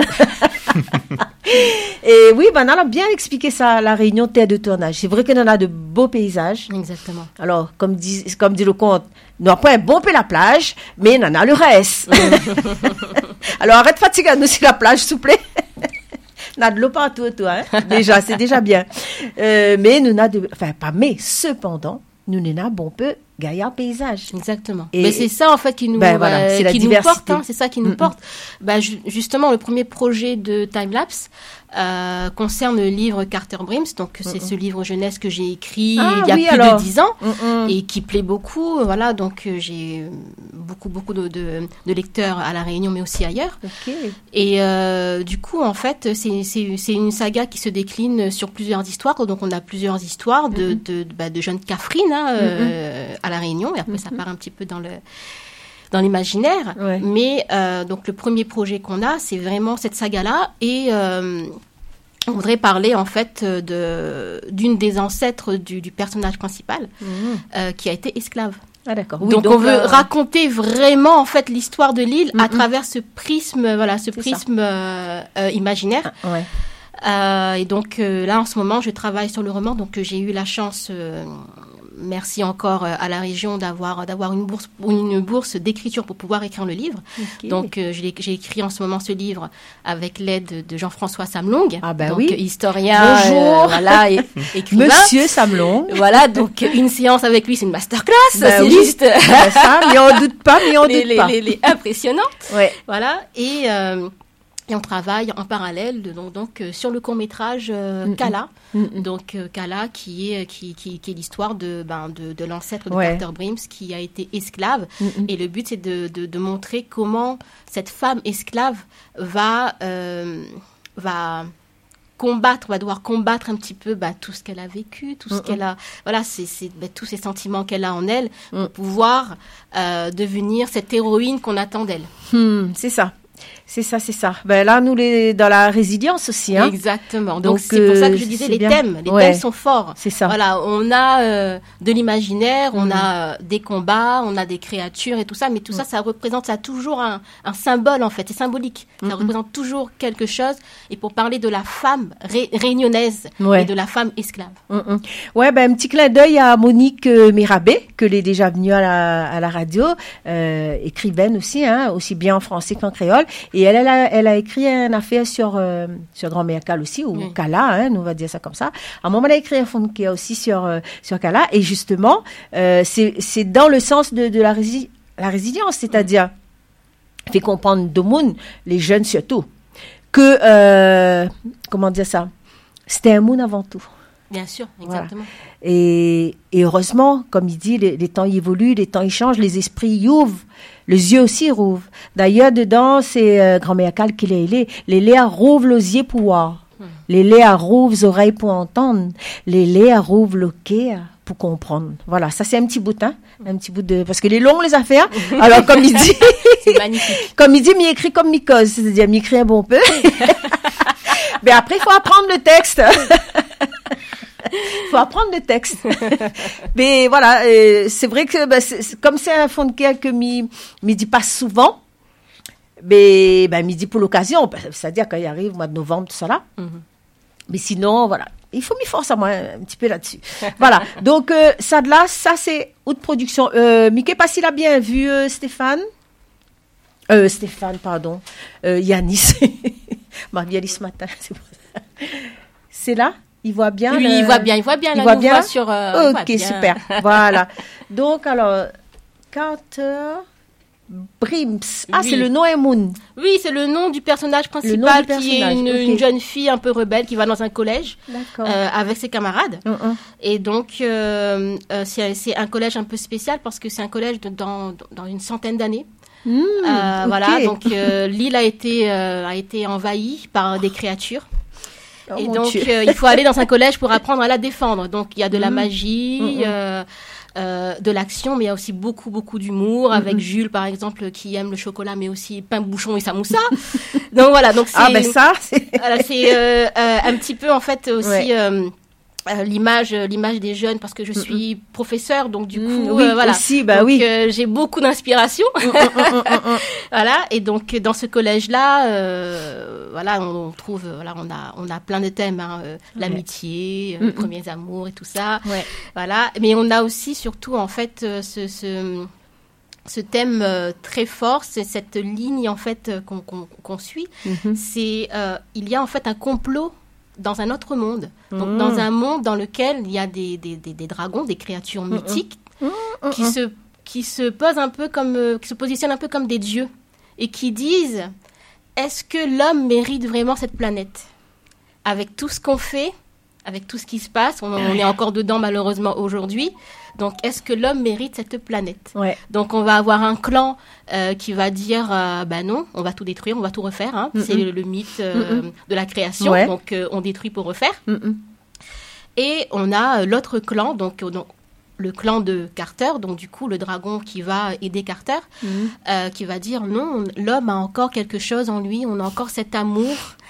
Speaker 2: Et oui, ben on a bien expliqué ça, la Réunion Terre de Tournage. C'est vrai qu'on en a de beaux paysages.
Speaker 3: Exactement.
Speaker 2: Alors, comme dit, comme dit le conte, nous avons pas un bon peu la plage, mais on en a le reste. Alors, arrête de fatiguer nous sur la plage, s'il vous plaît. On a de l'eau partout, toi, hein. Déjà, c'est déjà bien. Euh, mais nous n'avons de, enfin, pas mais, cependant, nous n'avons bon peu gaillard paysage.
Speaker 3: Exactement.
Speaker 2: Et-
Speaker 3: Mais c'est ça en fait qui nous,
Speaker 2: Ben voilà,
Speaker 3: euh,
Speaker 2: c'est la
Speaker 3: qui nous
Speaker 2: diversité.
Speaker 3: porte. Hein, c'est ça qui nous
Speaker 2: Mm-mm.
Speaker 3: porte. Ben, ju- justement, le premier projet de Timelapse euh, concerne le livre Carter Brims. Donc c'est ce livre jeunesse que j'ai écrit
Speaker 2: Ah
Speaker 3: il y a
Speaker 2: oui,
Speaker 3: plus
Speaker 2: alors.
Speaker 3: de dix ans.
Speaker 2: Mm-mm.
Speaker 3: Et qui plaît beaucoup, voilà. Donc euh, j'ai beaucoup beaucoup de, de, de lecteurs à la Réunion, mais aussi ailleurs.
Speaker 2: Ok.
Speaker 3: Et euh, du coup, en fait, c'est c'est c'est une saga qui se décline sur plusieurs histoires. Donc on a plusieurs histoires de
Speaker 2: Mm-hmm.
Speaker 3: de, de, bah, de jeunes cafrines hein, euh, à la Réunion. Et après, ça part un petit peu dans le dans l'imaginaire.
Speaker 2: Ouais.
Speaker 3: Mais euh, donc le premier projet qu'on a, c'est vraiment cette saga-là. Et euh, on voudrait parler en fait de d'une des ancêtres du, du personnage principal
Speaker 2: Mhm.
Speaker 3: euh, qui a été esclave.
Speaker 2: Ah d'accord. Oui,
Speaker 3: donc, on veut
Speaker 2: là,
Speaker 3: raconter vraiment en fait l'histoire de l'île
Speaker 2: Mm-mm.
Speaker 3: à travers ce prisme, voilà, ce
Speaker 2: C'est
Speaker 3: prisme euh, euh, imaginaire.
Speaker 2: Ah, ouais.
Speaker 3: Euh, et donc euh, là, en ce moment, je travaille sur le roman. Donc euh, j'ai eu la chance, euh, merci encore euh, à la région d'avoir d'avoir une bourse une bourse d'écriture pour pouvoir écrire le livre.
Speaker 2: Okay.
Speaker 3: Donc euh, je l'ai- j'ai écrit en ce moment ce livre avec l'aide de Jean-François Samlong,
Speaker 2: Ah ben
Speaker 3: donc
Speaker 2: oui.
Speaker 3: euh, historien,
Speaker 2: Bonjour.
Speaker 3: euh, voilà, et écrivain.
Speaker 2: Monsieur Samlon.
Speaker 3: Voilà, donc une séance avec lui, c'est une masterclass,
Speaker 2: Ben
Speaker 3: c'est
Speaker 2: oui.
Speaker 3: juste
Speaker 2: Ben ça, mais on doute pas, mais on
Speaker 3: les,
Speaker 2: doute
Speaker 3: les,
Speaker 2: pas.
Speaker 3: les- les impressionnantes.
Speaker 2: Ouais.
Speaker 3: Voilà, et, euh, et on travaille en parallèle de- donc, donc, euh, sur le court-métrage euh,
Speaker 2: Mm-mm.
Speaker 3: Kala.
Speaker 2: Mm-mm.
Speaker 3: Donc euh, Kala qui est, qui, qui, qui est l'histoire de, ben, de, de l'ancêtre de
Speaker 2: Ouais.
Speaker 3: Carter Brims qui a été esclave.
Speaker 2: Mm-mm.
Speaker 3: Et le but, c'est de, de, de montrer comment cette femme esclave va, euh, va combattre, va devoir combattre un petit peu bah, tout ce qu'elle a vécu, tout ce
Speaker 2: Mm-mm.
Speaker 3: qu'elle a, voilà, c'est, c'est bah, tous ces sentiments qu'elle a en elle
Speaker 2: Mm.
Speaker 3: pour pouvoir euh, devenir cette héroïne qu'on attend d'elle.
Speaker 2: Hmm, c'est ça. C'est ça, c'est ça. Ben là, nous, les, dans la résilience aussi, hein.
Speaker 3: Exactement. Donc,
Speaker 2: Donc,
Speaker 3: c'est pour ça que je
Speaker 2: euh,
Speaker 3: disais
Speaker 2: c'est
Speaker 3: les
Speaker 2: bien.
Speaker 3: thèmes. Les
Speaker 2: Ouais.
Speaker 3: thèmes sont forts.
Speaker 2: C'est ça.
Speaker 3: Voilà, on a euh, de l'imaginaire, on
Speaker 2: Mhm.
Speaker 3: a euh, des combats, on a des créatures et tout ça, mais tout ça,
Speaker 2: Mhm.
Speaker 3: ça représente, ça a toujours un, un symbole en fait, c'est symbolique. Ça
Speaker 2: Mhm.
Speaker 3: représente toujours quelque chose. Et pour parler de la femme ré- réunionnaise
Speaker 2: Ouais.
Speaker 3: et de la femme esclave.
Speaker 2: Mm, mm. Ouais, ben un petit clin d'œil à Monique euh, Mirabet, que l'est déjà venue à la, à la radio, euh, écrivaine aussi, hein, aussi bien en français qu'en créole. Et elle, elle a, elle a écrit une affaire sur euh, sur Grand-mère Cal aussi, ou
Speaker 3: Oui.
Speaker 2: Kala, hein, nous on va dire ça comme ça. À un moment, elle a écrit un fond de Kea aussi sur euh, sur Kala, et justement, euh, c'est c'est dans le sens de de la rési- la résilience, c'est-à-dire fait comprendre de monde, les jeunes surtout, que euh, comment dire ça, c'était un monde avant tout.
Speaker 3: Bien sûr,
Speaker 2: Voilà.
Speaker 3: exactement.
Speaker 2: Et, et heureusement, comme il dit, les, les temps évoluent, les temps ils changent, les esprits y ouvrent, les yeux aussi rouvrent. D'ailleurs, dedans, c'est euh, grand-mère Cal qui l'a ailé. Les léa rouvrent les yeux pour voir. Les léa rouvrent les oreilles pour entendre. Les léa rouvrent le cœur pour comprendre. Voilà, ça c'est un petit bout, hein, un petit bout de... Parce que les longs, les affaires. Alors, comme il dit...
Speaker 3: C'est magnifique.
Speaker 2: Comme il dit, m'y écrit comme m'y cause, c'est-à-dire m'y écrit un bon peu. Mais après, il faut apprendre le texte. Il faut apprendre le texte. Mais voilà, euh, c'est vrai que bah, c'est, c'est- comme c'est un fond de cœur que m'y m'y dit pas souvent, mais bah, m'y dit pour l'occasion, bah, c'est-à-dire quand il arrive au mois de novembre, tout ça là.
Speaker 3: Mhm.
Speaker 2: Mais sinon, voilà, il faut m'y forcer à moi un petit peu là-dessus. Voilà, donc euh, ça de là, ça c'est haute production. Euh, Mickey, pas s'il a bien vu euh, Stéphane. Euh, Stéphane, pardon. Euh, Yanis. m'a bien dit ce matin, c'est pour ça. C'est là? Il voit bien?
Speaker 3: Oui,
Speaker 2: le-
Speaker 3: il voit bien, il voit bien.
Speaker 2: Il
Speaker 3: là,
Speaker 2: voit
Speaker 3: nous
Speaker 2: bien?
Speaker 3: voit sur. euh, il voit
Speaker 2: Ok,
Speaker 3: bien.
Speaker 2: super. Voilà. Donc, alors, Carter Brims. Ah,
Speaker 3: Oui.
Speaker 2: c'est le nom est Moon.
Speaker 3: Oui, c'est le nom du personnage
Speaker 2: nom
Speaker 3: principal
Speaker 2: du
Speaker 3: qui est
Speaker 2: personnage,
Speaker 3: une,
Speaker 2: ok.
Speaker 3: une jeune fille un peu rebelle qui va dans un collège
Speaker 2: D'accord.
Speaker 3: euh, avec ses camarades.
Speaker 2: Hum, hum.
Speaker 3: Et donc, euh, euh, c'est, c'est un collège un peu spécial parce que c'est un collège de- dans, dans une centaine d'années.
Speaker 2: Hum,
Speaker 3: Euh,
Speaker 2: ok.
Speaker 3: Voilà, donc euh, l'île a été, euh, a été envahie par des créatures.
Speaker 2: Oh,
Speaker 3: et
Speaker 2: mon
Speaker 3: donc,
Speaker 2: Dieu.
Speaker 3: euh, il faut aller dans un collège pour apprendre à la défendre. Donc, il y a de la
Speaker 2: Mhm.
Speaker 3: magie,
Speaker 2: Mhm.
Speaker 3: euh, euh, de l'action, mais il y a aussi beaucoup, beaucoup d'humour. Avec
Speaker 2: Mhm.
Speaker 3: Jules, par exemple, qui aime le chocolat, mais aussi pain bouchon et samoussa. Donc, voilà. Donc, c'est,
Speaker 2: Ah, ben ça, c'est...
Speaker 3: voilà, c'est euh, euh, un petit peu, en fait, aussi...
Speaker 2: Ouais.
Speaker 3: euh, euh, l'image euh, l'image des jeunes parce que je suis professeure donc du coup
Speaker 2: Mm, oui,
Speaker 3: euh, voilà
Speaker 2: aussi, bah
Speaker 3: donc,
Speaker 2: oui.
Speaker 3: euh, j'ai beaucoup d'inspiration voilà et donc dans ce collège là euh, voilà on trouve euh, voilà on a on a plein de thèmes hein, euh, l'amitié euh,
Speaker 2: Mm,
Speaker 3: les
Speaker 2: mm.
Speaker 3: premiers amours et tout ça
Speaker 2: Ouais.
Speaker 3: voilà mais on a aussi surtout en fait euh, ce, ce ce thème euh, très fort, c'est cette ligne en fait euh, qu'on qu'on qu'on suit.
Speaker 2: Mhm.
Speaker 3: C'est euh, il y a en fait un complot dans un autre monde, donc
Speaker 2: Mm.
Speaker 3: dans un monde dans lequel il y a des des, des, des dragons, des créatures mythiques
Speaker 2: Mm,
Speaker 3: qui
Speaker 2: mm.
Speaker 3: se qui se posent un peu comme euh, qui se positionnent un peu comme des dieux et qui disent est-ce que l'homme mérite vraiment cette planète avec tout ce qu'on fait, avec tout ce qui se passe, on, on est encore dedans malheureusement aujourd'hui. Donc, est-ce que l'homme mérite cette planète?
Speaker 2: Ouais.
Speaker 3: Donc, on va avoir un clan euh, qui va dire, euh, bah non, on va tout détruire, on va tout refaire. Hein.
Speaker 2: Mm-mm.
Speaker 3: C'est le, le mythe euh,
Speaker 2: Mm-mm.
Speaker 3: de la création.
Speaker 2: Ouais.
Speaker 3: Donc, euh, on détruit pour refaire.
Speaker 2: Mm, mm.
Speaker 3: Et on a euh, l'autre clan, donc, euh, donc le clan de Carter, donc du coup le dragon qui va aider Carter,
Speaker 2: Mm.
Speaker 3: euh, qui va dire non, on- l'homme a encore quelque chose en lui, on a encore cet amour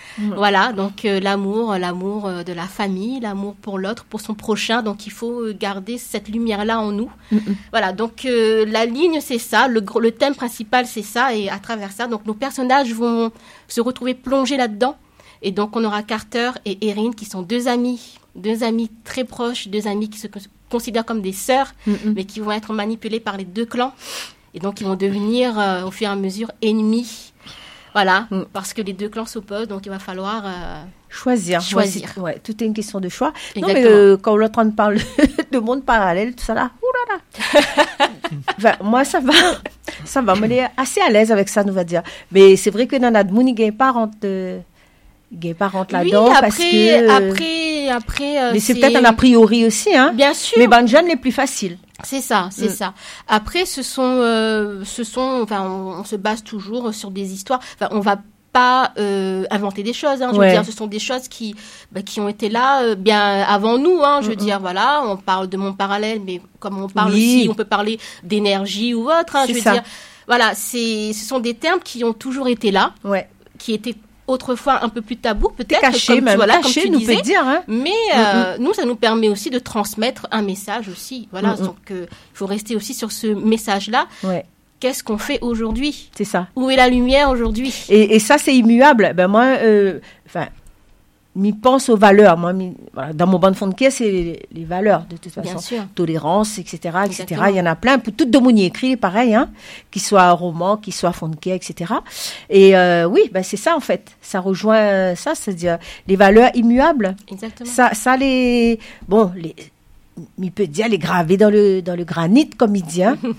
Speaker 3: Mmh. Voilà, donc euh, l'amour, l'amour euh, de la famille, l'amour pour l'autre, pour son prochain. Donc il faut euh, garder cette lumière-là en nous. Mmh. Voilà, donc euh, la ligne, c'est ça. Le, le thème principal, c'est ça. Et à travers ça, donc nos personnages vont se retrouver plongés là-dedans. Et donc on aura Carter et Erin qui sont deux amis, deux amis très proches, deux amis qui se considèrent comme des sœurs, mmh. mais qui vont être manipulés par les deux clans. Et donc ils vont devenir euh, au fur et à mesure ennemis. Voilà, mm. parce que les deux clans s'opposent, donc il va falloir euh,
Speaker 2: choisir.
Speaker 3: Choisir.
Speaker 2: Ouais, ouais, tout est une question de choix.
Speaker 3: Exactement.
Speaker 2: Non, mais euh, quand l'autre on parle de monde parallèle, tout ça là, oulala. Enfin, moi, ça va. Ça va, on est assez à l'aise avec ça, nous va dire. Mais c'est vrai que dans notre monde, il n'y a pas rentre, euh, il pas rentre là-dedans.
Speaker 3: Oui, après,
Speaker 2: parce que, euh,
Speaker 3: après, après. Euh,
Speaker 2: mais c'est, c'est peut-être un a priori aussi, hein.
Speaker 3: Bien sûr.
Speaker 2: Mais ben, jeunes les plus faciles.
Speaker 3: C'est ça, c'est mm. ça. Après, ce sont, euh, ce sont, enfin, on, on se base toujours sur des histoires. Enfin, on va pas euh, inventer des choses. Hein, je ouais. veux dire, ce sont des choses qui, bah, qui ont été là euh, bien avant nous. Hein, je mm-hmm. veux dire, voilà, on parle de monde parallèle, mais comme on parle oui. aussi, on peut parler d'énergie ou autre. Hein, je veux ça. dire, voilà, c'est, ce sont des termes qui ont toujours été là,
Speaker 2: ouais.
Speaker 3: qui étaient autrefois un peu plus tabou, peut-être,
Speaker 2: caché,
Speaker 3: comme,
Speaker 2: même.
Speaker 3: Tu, voilà,
Speaker 2: caché,
Speaker 3: comme tu
Speaker 2: nous
Speaker 3: disais.
Speaker 2: Peut dire, hein.
Speaker 3: Mais euh, mm-hmm. nous, ça nous permet aussi de transmettre un message aussi. Voilà, mm-hmm. donc il euh, faut rester aussi sur ce message-là.
Speaker 2: Ouais.
Speaker 3: Qu'est-ce qu'on fait aujourd'hui ?
Speaker 2: C'est ça.
Speaker 3: Où est la lumière aujourd'hui ?
Speaker 2: Et, et ça, c'est immuable. Ben moi, euh, enfin, m'y pense aux valeurs. Moi, m'y, voilà, dans mon banc de fond de caisse, c'est les, les valeurs de toute façon.
Speaker 3: Bien sûr.
Speaker 2: Tolérance, et cetera, et cetera. Il y en a plein. Pour tout de mon écrit, pareil, hein, qu'il soit un roman, qu'il soit fond de caisse, et cetera. Et euh, oui, ben c'est ça en fait. Ça rejoint ça, c'est-à-dire les valeurs immuables.
Speaker 3: Exactement.
Speaker 2: Ça, ça les, bon, les. Il peut dire, les graver dans le, dans le granit, comme il dit. Hein.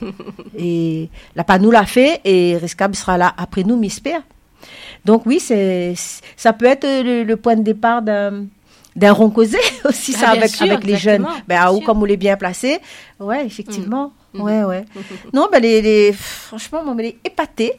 Speaker 2: Et la panou l'a fait, et Rescab sera là après nous, m'espère. Donc oui, c'est, ça peut être le, le point de départ d'un, d'un rond causé aussi, ah, ça, avec, sûr, avec les jeunes. Ben, à où, comme on l'est bien placé. Ouais, effectivement. Mmh. Ouais, ouais. Non, ben, les, les, franchement, moi, je l'ai épaté.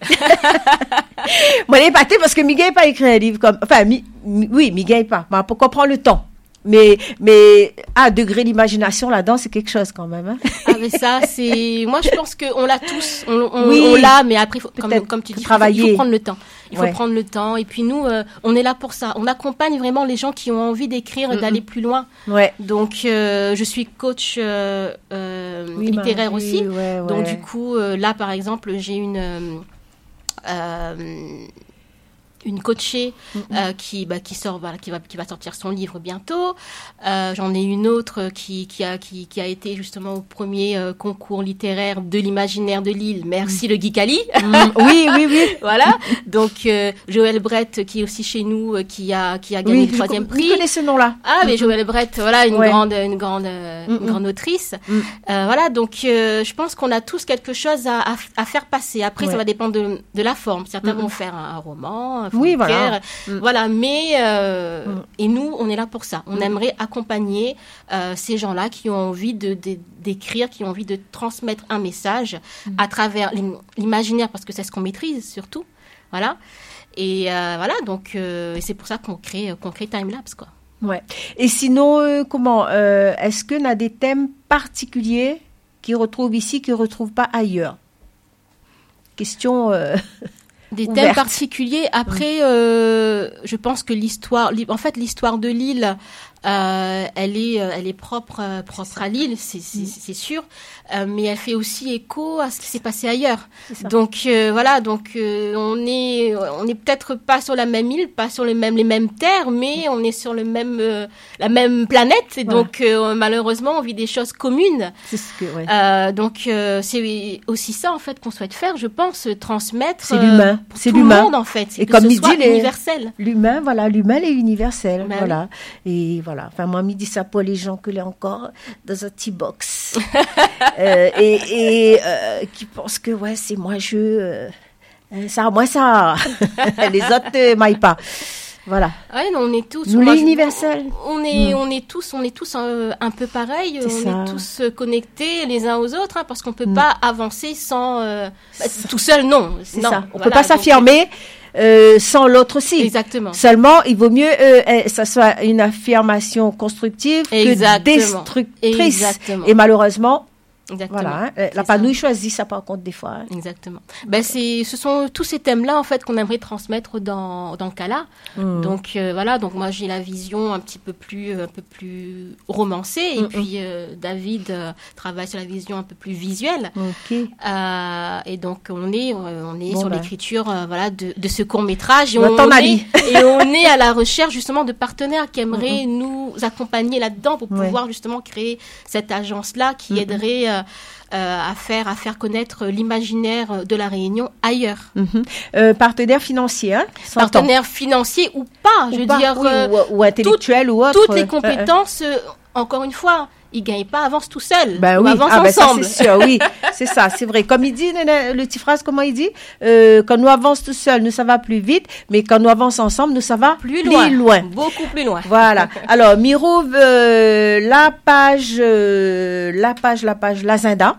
Speaker 2: Moi, je l'ai épaté parce que Miguel n'a pas écrit un livre comme, enfin, mi, mi, oui, Miguel pas. Ben, pourquoi prendre le temps? Mais, mais à degré d'imagination là-dedans, c'est quelque chose quand même. Hein.
Speaker 3: Ah, mais ça, c'est. Moi, je pense qu'on l'a tous. On, on,
Speaker 2: oui,
Speaker 3: on l'a, mais après, faut, comme, comme tu dis,
Speaker 2: travailler.
Speaker 3: Il faut prendre le temps. Il faut
Speaker 2: ouais.
Speaker 3: prendre le temps. Et puis, nous, euh, on est là pour ça. On accompagne vraiment les gens qui ont envie d'écrire et mm-hmm. d'aller plus loin.
Speaker 2: Ouais.
Speaker 3: Donc, euh, je suis coach euh, euh,
Speaker 2: oui,
Speaker 3: littéraire
Speaker 2: Marie,
Speaker 3: aussi.
Speaker 2: Ouais, ouais.
Speaker 3: Donc, du coup, euh, là, par exemple, j'ai une. Euh, euh, une coachée mm-hmm. euh, qui bah, qui sort voilà qui va qui va sortir son livre bientôt. Euh, j'en ai une autre qui qui a qui qui a été justement au premier euh, concours littéraire de l'imaginaire de Lille. Merci mm. le Geekali.
Speaker 2: Mm. Oui oui oui.
Speaker 3: Voilà. Donc euh, Joël Brett qui est aussi chez nous euh, qui a qui a gagné
Speaker 2: oui,
Speaker 3: le troisième
Speaker 2: je,
Speaker 3: prix.
Speaker 2: Je connais ce nom-là.
Speaker 3: Ah mais mm-hmm. Joël Brett voilà une
Speaker 2: ouais.
Speaker 3: grande une grande euh, une grande autrice. Mm. Euh, voilà donc euh, je pense qu'on a tous quelque chose à à, à faire passer. Après ouais. ça va dépendre de de la forme. Certains mm-hmm. vont faire un, un roman. Un
Speaker 2: oui voilà.
Speaker 3: Mm. Voilà, mais euh, mm. et nous, on est là pour ça. On mm. aimerait accompagner euh, ces gens-là qui ont envie de, de d'écrire, qui ont envie de transmettre un message mm. à travers l'imaginaire, parce que c'est ce qu'on maîtrise surtout. Voilà. Et euh, voilà, donc euh, et c'est pour ça qu'on crée qu'on crée Timelapse, quoi.
Speaker 2: Ouais. Et sinon, euh, comment euh, est-ce qu'on a des thèmes particuliers qu'ils retrouvent ici, qu'ils ne retrouvent pas ailleurs? Question. Euh...
Speaker 3: Des
Speaker 2: ouverte.
Speaker 3: Thèmes particuliers. Après, euh, je pense que l'histoire, en fait, l'histoire de Lille, euh, elle est, elle est propre, euh, propre à Lille, c'est, c'est, c'est sûr. Euh, mais elle fait aussi écho à ce qui s'est passé ailleurs. Donc euh, voilà, donc euh, on est, on est peut-être pas sur la même île, pas sur le même, les mêmes terres, mais on est sur le même, euh, la même planète. Et voilà. Donc euh, malheureusement, on vit des choses communes.
Speaker 2: C'est ce que, ouais.
Speaker 3: euh, donc euh, c'est aussi ça en fait qu'on souhaite faire, je pense, transmettre.
Speaker 2: C'est l'humain.
Speaker 3: Pour
Speaker 2: c'est
Speaker 3: tout
Speaker 2: l'humain.
Speaker 3: Le monde, en fait. C'est
Speaker 2: et
Speaker 3: que
Speaker 2: comme
Speaker 3: ce
Speaker 2: il
Speaker 3: soit
Speaker 2: dit, les...
Speaker 3: universel.
Speaker 2: L'humain, voilà, l'humain est universel,
Speaker 3: ben
Speaker 2: voilà. Oui. Et voilà. Enfin, moi, il dit ça pour les gens que l'est encore dans un petit box euh, et, et euh, qui pensent que ouais, c'est moi je, euh, ça, moi ça, les autres ne m'aillent pas. Voilà.
Speaker 3: Ouais, non, on est tous.
Speaker 2: Nous, les universels.
Speaker 3: On est, mmh. on est tous, on est tous un, un peu pareils.
Speaker 2: C'est
Speaker 3: on
Speaker 2: ça.
Speaker 3: est tous connectés les uns aux autres, hein, parce qu'on peut
Speaker 2: mmh.
Speaker 3: pas avancer sans euh, bah, tout seul. Non,
Speaker 2: c'est
Speaker 3: non,
Speaker 2: ça. On
Speaker 3: voilà,
Speaker 2: peut pas s'affirmer.
Speaker 3: Donc...
Speaker 2: Euh, sans l'autre aussi.
Speaker 3: Exactement.
Speaker 2: Seulement, il vaut mieux euh, que ça soit une affirmation constructive
Speaker 3: Exactement.
Speaker 2: que destructrice.
Speaker 3: Exactement.
Speaker 2: Et malheureusement,
Speaker 3: Exactement.
Speaker 2: Voilà, hein. La
Speaker 3: C'est
Speaker 2: panouille choisit, ça par contre des fois. Hein.
Speaker 3: Exactement. Ben c'est, ce sont tous ces thèmes-là en fait qu'on aimerait transmettre dans dans Kala.
Speaker 2: Mm.
Speaker 3: Donc euh, voilà, donc moi j'ai la vision un petit peu plus un peu plus romancée et
Speaker 2: Mm-mm.
Speaker 3: puis euh, David euh, travaille sur la vision un peu plus visuelle.
Speaker 2: Ok.
Speaker 3: Euh, et donc on est euh, on est
Speaker 2: Bon,
Speaker 3: sur
Speaker 2: ben.
Speaker 3: l'écriture euh, voilà de, de ce court métrage et
Speaker 2: Bah,
Speaker 3: on,
Speaker 2: ton
Speaker 3: on
Speaker 2: avis.
Speaker 3: est et on est à la recherche justement de partenaires qui aimeraient nous accompagner là-dedans pour
Speaker 2: Ouais.
Speaker 3: pouvoir justement créer cette agence là qui
Speaker 2: Mm-mm.
Speaker 3: aiderait euh, euh, à faire à faire connaître l'imaginaire de la Réunion ailleurs.
Speaker 2: Mhm. Euh, partenaire financier, hein, s'entend.
Speaker 3: Partenaires financiers ou pas,
Speaker 2: Ou
Speaker 3: je veux
Speaker 2: pas,
Speaker 3: dire
Speaker 2: oui,
Speaker 3: euh,
Speaker 2: ou, ou intellectuel ou autre.
Speaker 3: toutes les
Speaker 2: Euh, euh.
Speaker 3: compétences euh, encore une fois, ils gagnent pas avance tout seuls.
Speaker 2: Ben
Speaker 3: on
Speaker 2: oui,
Speaker 3: avance
Speaker 2: ah, ben ça
Speaker 3: ensemble.
Speaker 2: c'est sûr, oui, c'est ça, c'est vrai. Comme il dit, nana, le petit phrase, comment il dit euh, quand nous avançons tout seuls, nous ça va plus vite, mais quand nous avançons ensemble, nous ça va
Speaker 3: plus loin,
Speaker 2: loin.
Speaker 3: beaucoup plus loin.
Speaker 2: Voilà. Alors, Mirouve, euh, la page, euh, la page, la page, l'agenda.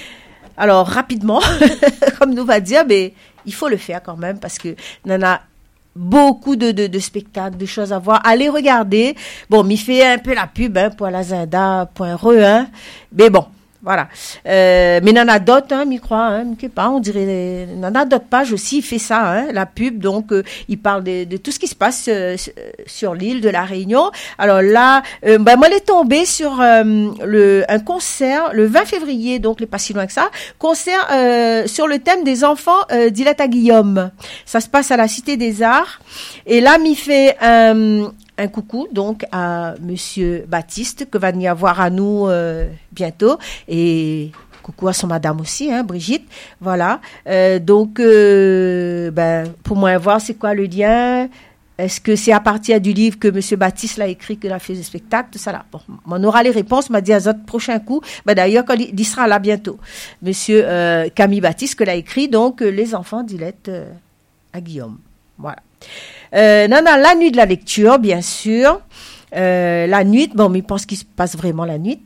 Speaker 2: Alors, rapidement, comme nous va dire, mais il faut le faire quand même parce que nana beaucoup de, de, de spectacles, de choses à voir. Allez regarder. Bon, m'y fait un peu la pub hein, pour l'agenda point re, hein. Mais bon, voilà. Euh, mais n'en a d'autres, hein, m'y croit, hein, m'y pas, on dirait, n'en a d'autres pages aussi, il fait ça, hein, la pub. Donc, euh, il parle de, de tout ce qui se passe euh, sur l'île de la Réunion. Alors là, euh, ben, moi, elle est tombée sur euh, le, un concert le vingt février, donc, il n'est pas si loin que ça, concert euh, sur le thème des enfants euh, d'Ilette à Guillaume. Ça se passe à la Cité des Arts. Et là, m'y fait un... Un coucou donc à Monsieur Baptiste que va y avoir à nous euh, bientôt et coucou à son madame aussi, hein, Brigitte. Voilà. Euh, donc euh, ben pour moi voir c'est quoi le lien. Est-ce que c'est à partir du livre que Monsieur Baptiste l'a écrit que l'a fait le spectacle, tout ça là. Bon, on aura les réponses. M'a dit à notre prochain coup. Ben d'ailleurs quand il, il sera là bientôt. Monsieur euh, Camille Baptiste que l'a écrit donc euh, les enfants d'Ilette euh, à Guillaume. Voilà. Euh, non, non, la nuit de la lecture, bien sûr. Euh, la nuit, bon, mais je pense qu'il se passe vraiment la nuit.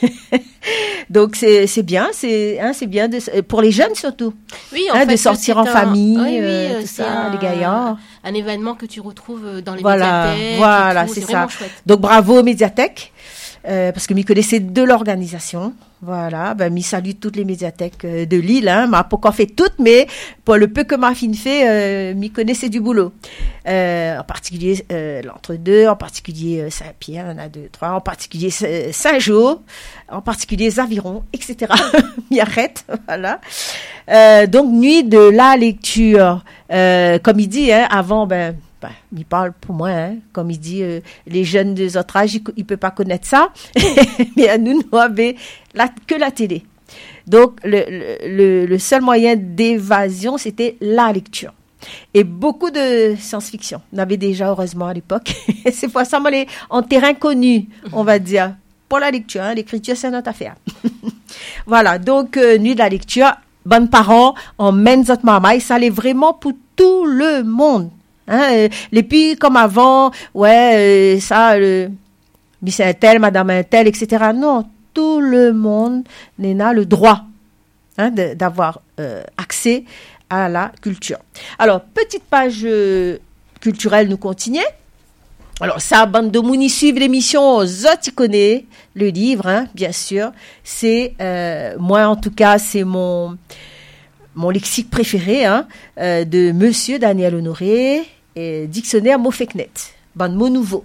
Speaker 2: Donc, c'est, c'est bien, c'est, hein, c'est bien de, pour les jeunes surtout.
Speaker 3: Oui, en
Speaker 2: hein,
Speaker 3: fait,
Speaker 2: de sortir en
Speaker 3: un...
Speaker 2: famille,
Speaker 3: oui, oui,
Speaker 2: euh, tout
Speaker 3: c'est
Speaker 2: ça,
Speaker 3: un...
Speaker 2: les gaillards.
Speaker 3: Un événement que tu retrouves dans les
Speaker 2: Voilà,
Speaker 3: médiathèques.
Speaker 2: voilà,
Speaker 3: et tout,
Speaker 2: c'est,
Speaker 3: c'est
Speaker 2: ça.
Speaker 3: vraiment chouette.
Speaker 2: Donc, bravo aux médiathèques. Euh, parce que m'y connaissait de l'organisation. Voilà, ben m'y salue toutes les médiathèques euh, de Lille, hein. M'a pas encore fait toutes, mais pour le peu que m'a fine fait, euh, m'y connaissait du boulot. Euh, en particulier euh, l'Entre-deux, en particulier euh, Saint-Pierre, un, deux, trois, en particulier euh, Saint-Jean, en particulier Zaviron, et cetera. M'y arrête, voilà. Euh, donc nuit de la lecture, euh, comme il dit, hein, avant, ben. Ben, il parle pour moi, hein, comme il dit, euh, les jeunes des autres âges, ils ne peuvent pas connaître ça, mais à nous, nous avons la, que la télé. Donc, le, le, le seul moyen d'évasion, c'était la lecture. Et beaucoup de science-fiction. On avait déjà, heureusement, à l'époque. C'est pour ça, moi, les, en terrain connu, on va dire, pour la lecture. Hein, l'écriture, c'est notre affaire. Voilà, donc, euh, nuit de la lecture, bonnes parents, on mène notre maman, et ça allait vraiment pour tout le monde. Hein, euh, les puis comme avant, ouais, euh, ça, le Miss Intel, Madame Intel, et cetera. Non, tout le monde n'a le droit hein, de, d'avoir euh, accès à la culture. Alors, petite page euh, culturelle, nous continuons. Alors, ça, bande de mouni suivent l'émission Zoti connaît le livre, hein, bien sûr. C'est, euh, moi en tout cas, c'est mon, mon lexique préféré hein, euh, de Monsieur Daniel Honoré. Et dictionnaire Mofeknet, bon mot nouveau.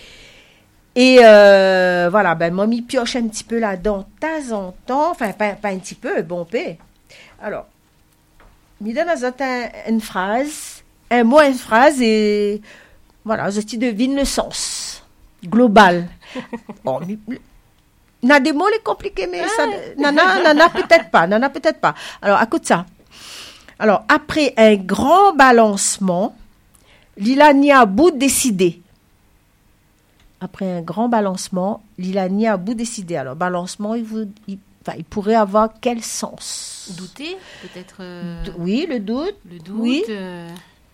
Speaker 2: Et euh, voilà, ben moi m'y pioche un petit peu là-dedans de temps en temps, enfin pas, pas un petit peu, bon peu. Alors, m'y donne un, une phrase, un mot, une phrase et voilà, je te devine le sens global. Bon, il y a des mots les compliqués, mais ça, nana, nana peut-être pas, nana peut-être pas. Alors, écoute ça. Alors, après un grand balancement. L'Ilani a bout décidé. Après un grand balancement, l'Ilani a bout décidé. Alors, balancement, il, vous, il, enfin, il pourrait avoir quel sens?
Speaker 3: Douter, peut-être. Euh,
Speaker 2: D- oui, le doute.
Speaker 3: Le doute.
Speaker 2: Oui.
Speaker 3: Euh...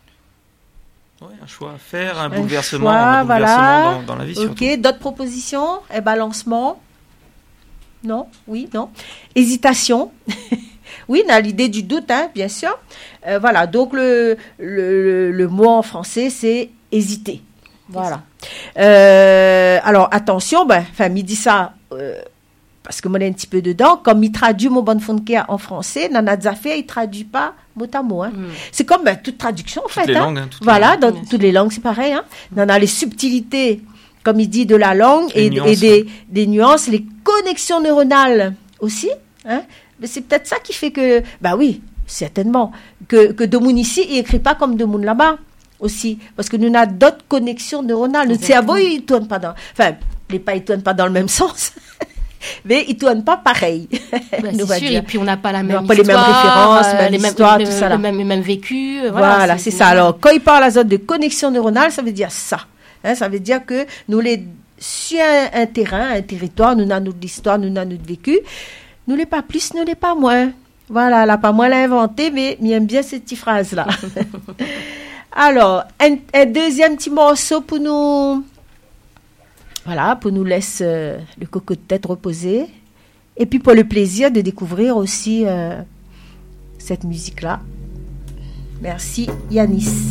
Speaker 5: Ouais, un choix à faire, un,
Speaker 2: Un
Speaker 5: bouleversement,
Speaker 2: choix,
Speaker 5: un bouleversement
Speaker 2: voilà.
Speaker 5: dans, dans la vie surtout.
Speaker 2: Ok, d'autres propositions? Un balancement? Non? Oui, non? Hésitation? Oui, on a l'idée du doute, hein, bien sûr. Euh, voilà, donc le, le, le, le mot en français, c'est hésiter. Voilà. Euh, alors, attention, ben, enfin, il dit ça, euh, parce que moi, un petit peu dedans, comme il traduit mon bon fonke en français, Nana Zafé, il traduit pas mot à mot. Hein. Mm. C'est comme ben, toute traduction, en
Speaker 5: toutes
Speaker 2: fait.
Speaker 5: Les
Speaker 2: hein.
Speaker 5: langues, hein, toutes
Speaker 2: voilà,
Speaker 5: les
Speaker 2: dans
Speaker 3: langues.
Speaker 2: toutes les langues, c'est pareil. Hein. On a les subtilités, comme il dit, de la langue
Speaker 5: Les
Speaker 2: et,
Speaker 5: nuances,
Speaker 2: et des,
Speaker 5: hein.
Speaker 2: des nuances, les connexions neuronales aussi. Hein. Mais c'est peut-être ça qui fait que, bah oui, certainement, que, que Domoun ici, il écrit pas comme Domoun là-bas aussi. Parce que nous avons d'autres connexions neuronales. Notre cerveau, il tourne pas dans, enfin, les pas, il tourne pas dans le même sens. Mais ils ne tournent pas pareil.
Speaker 3: Bah, c'est sûr, et puis on n'a pas la même
Speaker 2: pas
Speaker 3: histoire,
Speaker 2: les mêmes références,
Speaker 3: euh,
Speaker 2: même
Speaker 3: les mêmes
Speaker 2: histoires,
Speaker 3: le,
Speaker 2: tout ça là.
Speaker 3: Le même, le même vécu. euh,
Speaker 2: Voilà,
Speaker 3: Voilà,
Speaker 2: c'est, c'est ça. Alors, quand il parle à zone de connexion neuronale, ça veut dire ça. Hein, ça veut dire que nous, les, sur un, un terrain, un territoire, nous avons notre histoire, nous avons notre vécu. Nous les pas plus, nous les pas moins. Voilà, là, pas moi l'a inventé, mais j'aime bien cette petite phrase-là. Alors, un, un deuxième petit morceau pour nous... Voilà, pour nous laisser euh, le coco de tête reposer. Et puis pour le plaisir de découvrir aussi euh, cette musique-là. Merci Yanis.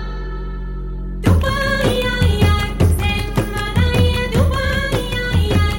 Speaker 4: Dubai,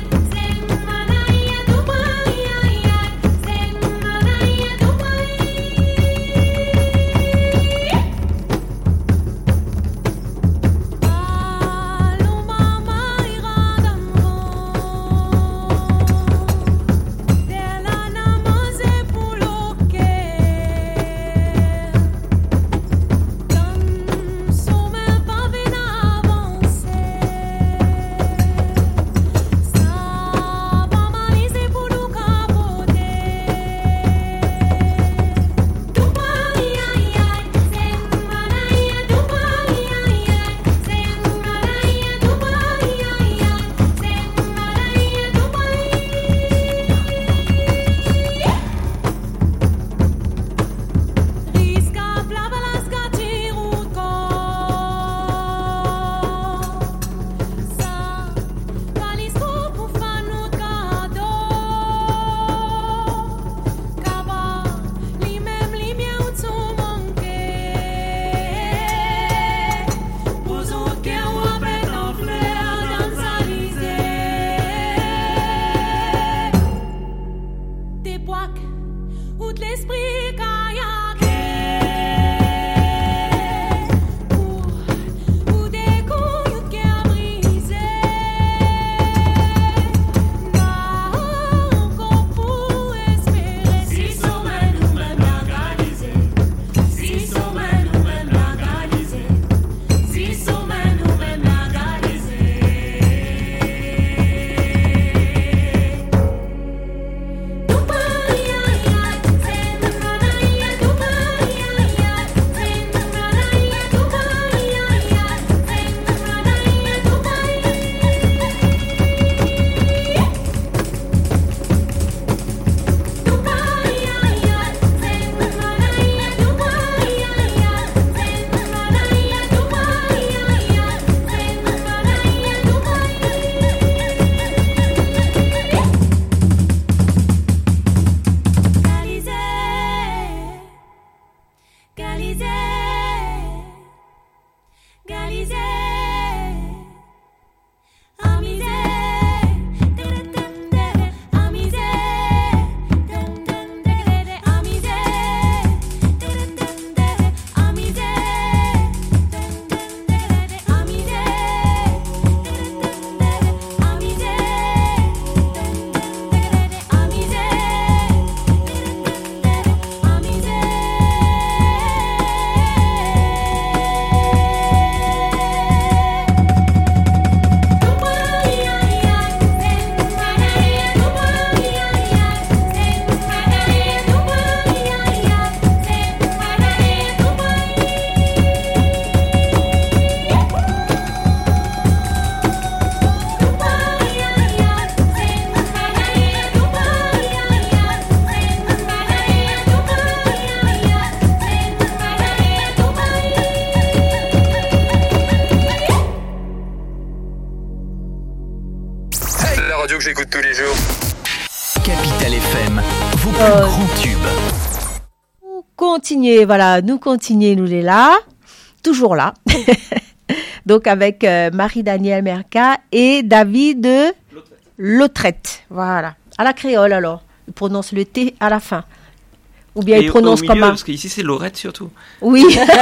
Speaker 6: Hey, la radio que j'écoute tous les jours.
Speaker 7: Capital F M, vos plus
Speaker 2: Euh,
Speaker 7: grands tubes.
Speaker 2: Nous continuons, voilà, nous continuons, nous les là, toujours là. Donc avec euh, Marie-Danielle Merca et David Lautrette. Voilà. À la créole alors. Il prononce le T à la fin. Ou bien
Speaker 5: Et
Speaker 2: il prononce
Speaker 5: au milieu,
Speaker 2: comment?
Speaker 5: Parce qu'ici, c'est Laurette surtout.
Speaker 2: Oui.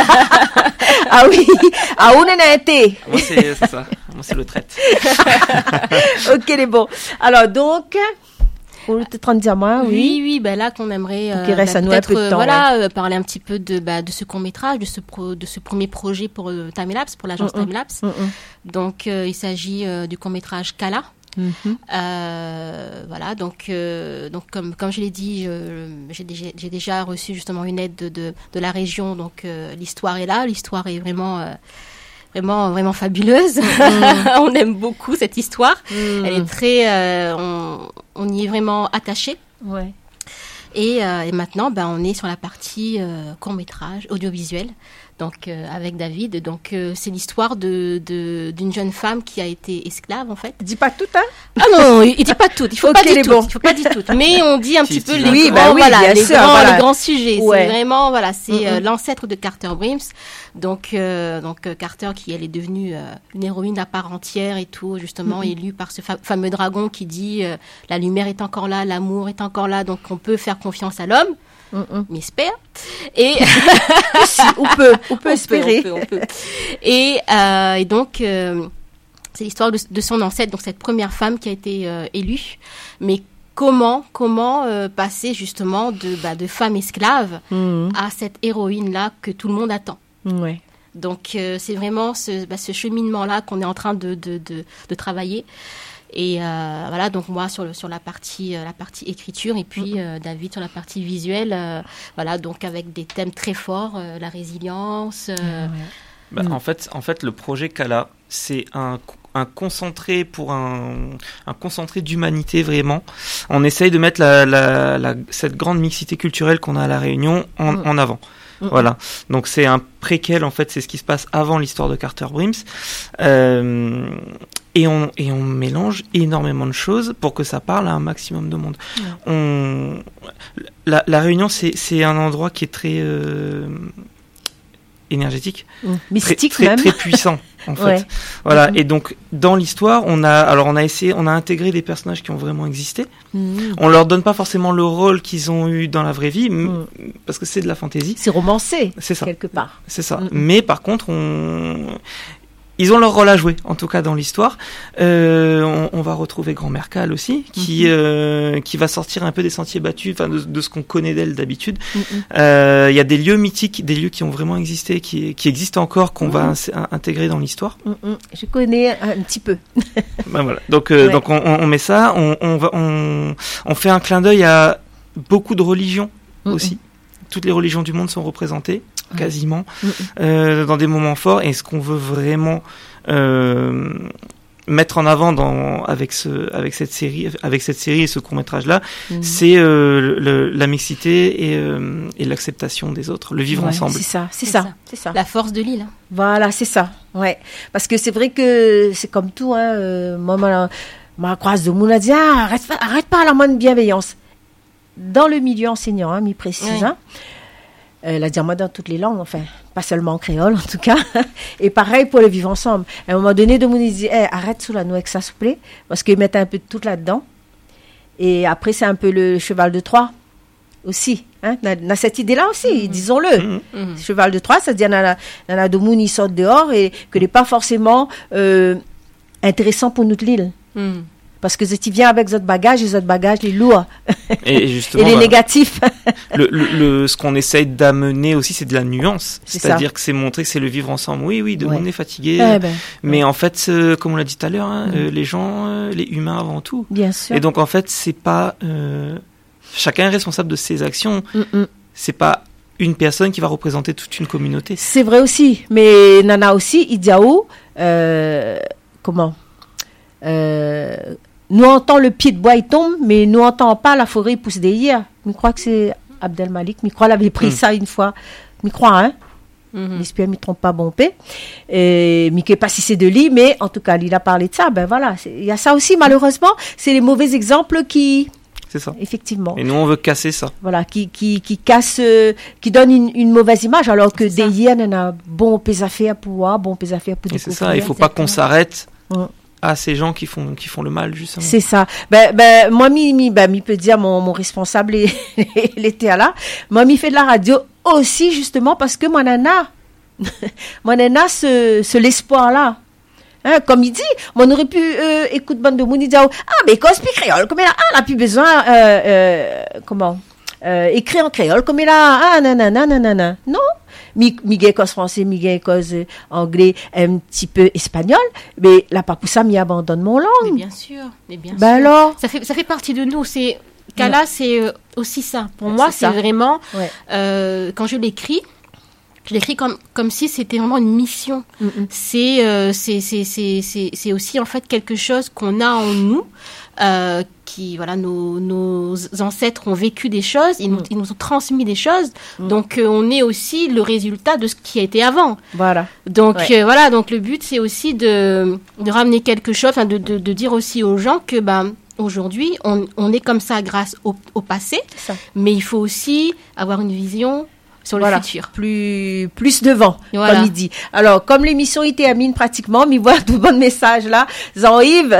Speaker 2: Ah oui. Ah, on en a un T.
Speaker 5: Moi, c'est, c'est ça. Moi, c'est Lautrette.
Speaker 2: Ok, les bons. Alors donc, pour le trente diamants,
Speaker 3: Oui,
Speaker 2: oui.
Speaker 3: oui, ben là qu'on aimerait
Speaker 2: Pour qu'il reste
Speaker 3: bah,
Speaker 2: à nous un
Speaker 3: peut-être,
Speaker 2: peu de
Speaker 3: euh,
Speaker 2: temps,
Speaker 3: voilà, euh, parler un petit peu de bah, de ce court métrage, de ce pro, de ce premier projet pour euh, Timelapse, pour l'agence
Speaker 2: Mm-mm.
Speaker 3: Timelapse.
Speaker 2: Mm-mm.
Speaker 3: Donc euh, il s'agit euh, du court métrage Kala.
Speaker 2: Mhm.
Speaker 3: Euh, voilà, donc euh, donc comme comme je l'ai dit, je- j'ai déjà j'ai déjà reçu justement une aide de de, de la région, donc euh, l'histoire est là, l'histoire est vraiment euh, vraiment vraiment fabuleuse. On aime beaucoup cette histoire.
Speaker 2: Mm.
Speaker 3: Elle est très, euh, on on y est vraiment attaché.
Speaker 2: Ouais.
Speaker 3: Et, euh, et maintenant, ben, on est sur la partie euh, court-métrage, audiovisuel, donc euh, avec David. Donc, euh, c'est l'histoire de, de, d'une jeune femme qui a été esclave, en fait.
Speaker 2: Dis pas tout, hein.
Speaker 3: Ah non, il il dit pas tout, il faut
Speaker 2: Ok,
Speaker 3: pas
Speaker 2: les
Speaker 3: dire
Speaker 2: bons.
Speaker 3: tout, il faut pas dire tout. Mais on dit un
Speaker 5: Si,
Speaker 3: petit
Speaker 5: si,
Speaker 3: peu
Speaker 5: si.
Speaker 3: les
Speaker 2: Oui,
Speaker 3: grands,
Speaker 2: bah oui,
Speaker 3: voilà,
Speaker 2: bien
Speaker 3: les
Speaker 2: sûr,
Speaker 3: grands,
Speaker 2: voilà.
Speaker 3: les grands sujets.
Speaker 2: Ouais.
Speaker 3: C'est vraiment, voilà, c'est euh,
Speaker 2: Mhm.
Speaker 3: l'ancêtre de Carter Brims. Donc, euh, donc euh, Carter, qui elle est devenue euh, une héroïne à part entière et tout, justement,
Speaker 2: Mhm.
Speaker 3: élue par ce fa- fameux dragon qui dit euh, la lumière est encore là, l'amour est encore là, donc on peut faire confiance à l'homme.
Speaker 2: Mm-mm.
Speaker 3: Mais espère. Et
Speaker 2: Si, on peut, on peut
Speaker 3: on
Speaker 2: espérer.
Speaker 3: peut, on peut, on peut. Et, euh, et donc, euh, c'est l'histoire de, de son ancêtre, donc cette première femme qui a été euh, élue. Mais comment, comment euh, passer justement de, bah, de femme esclave
Speaker 2: Mhm.
Speaker 3: à cette héroïne-là que tout le monde attend.
Speaker 2: Ouais.
Speaker 3: Donc, euh, c'est vraiment ce, bah, ce cheminement-là qu'on est en train de, de, de, de travailler. Et euh, voilà, donc moi sur, le, sur la, partie, euh, la partie écriture et puis euh, David sur la partie visuelle. euh, voilà, donc avec des thèmes très forts, euh, la résilience. euh,
Speaker 5: Bah,
Speaker 2: Mm.
Speaker 5: en fait, en fait, le projet Kala, c'est un, un concentré pour un, un concentré d'humanité vraiment. On essaye de mettre la, la, la, cette grande mixité culturelle qu'on a à la Réunion en,
Speaker 2: Mm.
Speaker 5: en avant.
Speaker 2: Mm.
Speaker 5: Voilà. Donc c'est un préquel en fait, c'est ce qui se passe avant l'histoire de Carter Brims. Euh, et on et on mélange énormément de choses pour que ça parle à un maximum de monde.
Speaker 2: Ouais.
Speaker 5: On la, la Réunion c'est c'est un endroit qui est très euh, énergétique.
Speaker 2: Mm. Mystique
Speaker 5: très,
Speaker 2: même.
Speaker 5: très, très puissant en fait.
Speaker 2: Ouais.
Speaker 5: Voilà.
Speaker 2: Mhm.
Speaker 5: Et donc dans l'histoire, on a alors on a essayé, on a intégré des personnages qui ont vraiment existé.
Speaker 2: Mhm.
Speaker 5: On leur donne pas forcément le rôle qu'ils ont eu dans la vraie vie, m-
Speaker 2: Mhm.
Speaker 5: parce que c'est de la fantaisie.
Speaker 2: C'est romancé,
Speaker 5: C'est ça.
Speaker 2: quelque part.
Speaker 5: C'est ça.
Speaker 2: Mhm.
Speaker 5: Mais par contre, on ils ont leur rôle à jouer, en tout cas dans l'histoire. Euh, on, on va retrouver Grand Mercal aussi, qui
Speaker 2: Mhm.
Speaker 5: euh, qui va sortir un peu des sentiers battus, enfin de, de ce qu'on connaît d'elle d'habitude.
Speaker 2: Mhm.
Speaker 5: Euh, Il y a des lieux mythiques, des lieux qui ont vraiment existé, qui qui existent encore, qu'on va
Speaker 2: Mhm.
Speaker 5: ins- in- intégrer dans l'histoire.
Speaker 2: Mhm. Je connais un petit peu.
Speaker 5: Ben voilà. Donc euh,
Speaker 2: Ouais.
Speaker 5: donc on, on on met ça, on on va on on fait un clin d'œil à beaucoup de religions
Speaker 2: Mhm.
Speaker 5: aussi. Toutes les religions du monde sont représentées,
Speaker 2: Ouais.
Speaker 5: quasiment,
Speaker 2: Mhm.
Speaker 5: euh, dans des moments forts. Et ce qu'on veut vraiment euh, mettre en avant dans, avec, ce, avec, cette série, avec cette série et ce court-métrage-là,
Speaker 2: Mhm.
Speaker 5: c'est euh, le- le, la mixité et, euh, et l'acceptation des autres, le vivre
Speaker 2: Ouais,
Speaker 5: ensemble.
Speaker 2: C'est ça, c'est
Speaker 3: C'est
Speaker 2: ça,
Speaker 3: ça.
Speaker 2: c'est ça.
Speaker 3: La force de l'île.
Speaker 2: Voilà, c'est ça. Ouais. Parce que c'est vrai que c'est comme tout, hein. Euh, moi, ma, ma croise de moun a dit, ah, arrête, pas- arrête pas la manne bienveillance. Dans le milieu enseignant, hein, m'y précise,
Speaker 3: Oui.
Speaker 2: hein. Euh, la dire moi dans toutes les langues, enfin, pas seulement en créole en tout cas. Et pareil pour le vivre ensemble. À un moment donné, de moun il dit, hey, arrête sous la noix avec ça, s'il vous plaît, parce qu'ils mettent un peu de tout là-dedans. Et après, c'est un peu le cheval de Troie aussi. Hein. On a- on a cette idée-là aussi, disons-le.
Speaker 5: Mhm.
Speaker 3: Mhm.
Speaker 2: Cheval de Troie, c'est-à-dire qu'il y en a de moun, ils sortent dehors et que n'est pas forcément euh, intéressant pour notre l'île.
Speaker 3: Mhm.
Speaker 2: Parce que tu viens avec votre bagage et votre bagage, les lourds
Speaker 5: Et
Speaker 2: et
Speaker 5: justement,
Speaker 2: les
Speaker 5: bah,
Speaker 2: négatifs.
Speaker 5: le, le, le- ce qu'on essaye d'amener aussi, c'est de la nuance.
Speaker 2: C'est
Speaker 5: C'est-à-dire que c'est montrer que c'est le vivre ensemble. Oui, oui, de
Speaker 2: Ouais.
Speaker 5: on est fatigué.
Speaker 2: Eh ben,
Speaker 5: Mais en fait, euh, comme on l'a dit tout à l'heure, hein,
Speaker 2: Mhm.
Speaker 5: euh, les gens, euh, les humains avant tout.
Speaker 2: bien sûr.
Speaker 5: Et donc en fait, c'est pas euh, chacun est responsable de ses actions.
Speaker 2: Mm, mm.
Speaker 5: C'est pas une personne qui va représenter toute une communauté.
Speaker 2: C'est vrai aussi. Mais Nana aussi, Idiaou, euh, comment euh, nous entend le pied de bois, il tombe, mais nous entend pas la forêt pousse des hier. Je crois que c'est Abdel Malik. Je crois qu'il avait pris
Speaker 5: Mm.
Speaker 2: ça une fois. Je crois, hein. Mm-hmm. J'espère, ne trompe pas bon paix. Et, mais que pas si c'est de lui, mais en tout cas, il a parlé de ça. Ben voilà, il y a ça aussi, malheureusement. C'est les mauvais exemples qui.
Speaker 5: C'est ça.
Speaker 2: Effectivement.
Speaker 5: Et nous, on veut casser ça.
Speaker 2: Voilà, qui, qui, qui casse, euh, qui donne une, une mauvaise image, alors que des hier, on a bon pèse affaire pour voir, bon pèse affaire pour
Speaker 5: Et
Speaker 2: découvrir.
Speaker 5: c'est ça, il faut pas qu'on s'arrête
Speaker 2: mm.
Speaker 5: à ces gens qui font, qui font le mal, justement.
Speaker 2: C'est ça. Ben, ben, moi, mi, mi, ben, mi peut dire, mon, mon responsable, il était là. Moi, mi fait de la radio aussi, justement, parce que moi, nana, moi, nana, ce, ce l'espoir-là. Hein, comme il dit, on aurait pu euh, écouter bande de monde, il dit ah mais quand c'est créole, comme il a, ah, on a plus besoin euh, euh, comment euh, écrire en créole, comme il a ah nanana nanana non, mi mi cause français, mi cause anglais, un petit peu espagnol, mais là pas pour ça, mi abandonne mon langue.
Speaker 3: Mais bien sûr, mais bien
Speaker 2: ben
Speaker 3: sûr.
Speaker 2: Alors,
Speaker 3: ça fait ça fait partie de nous. C'est Kala, ouais. c'est euh, aussi ça. Pour
Speaker 2: c'est
Speaker 3: moi,
Speaker 2: ça.
Speaker 3: c'est vraiment
Speaker 2: ouais.
Speaker 3: euh, quand je l'écris. Je l'écris comme comme si c'était vraiment une mission.
Speaker 2: Mm-hmm.
Speaker 3: C'est euh, c'est c'est c'est c'est c'est aussi en fait quelque chose qu'on a en nous, euh, qui voilà nos nos ancêtres ont vécu des choses, ils nous mm. ils nous ont transmis des choses. Mm. Donc euh, on est aussi le résultat de ce qui a été avant.
Speaker 2: Voilà.
Speaker 3: Donc
Speaker 2: ouais.
Speaker 3: euh, voilà, donc le but c'est aussi de de ramener quelque chose, enfin de de de dire aussi aux gens que ben aujourd'hui on on est comme ça grâce au au passé,
Speaker 2: ça.
Speaker 3: Mais il faut aussi avoir une vision sur le
Speaker 2: voilà.
Speaker 3: futur.
Speaker 2: Plus, plus devant,
Speaker 3: voilà.
Speaker 2: comme il dit. Alors, comme l'émission il termine pratiquement, mais voilà tout bon message là. Jean-Yves,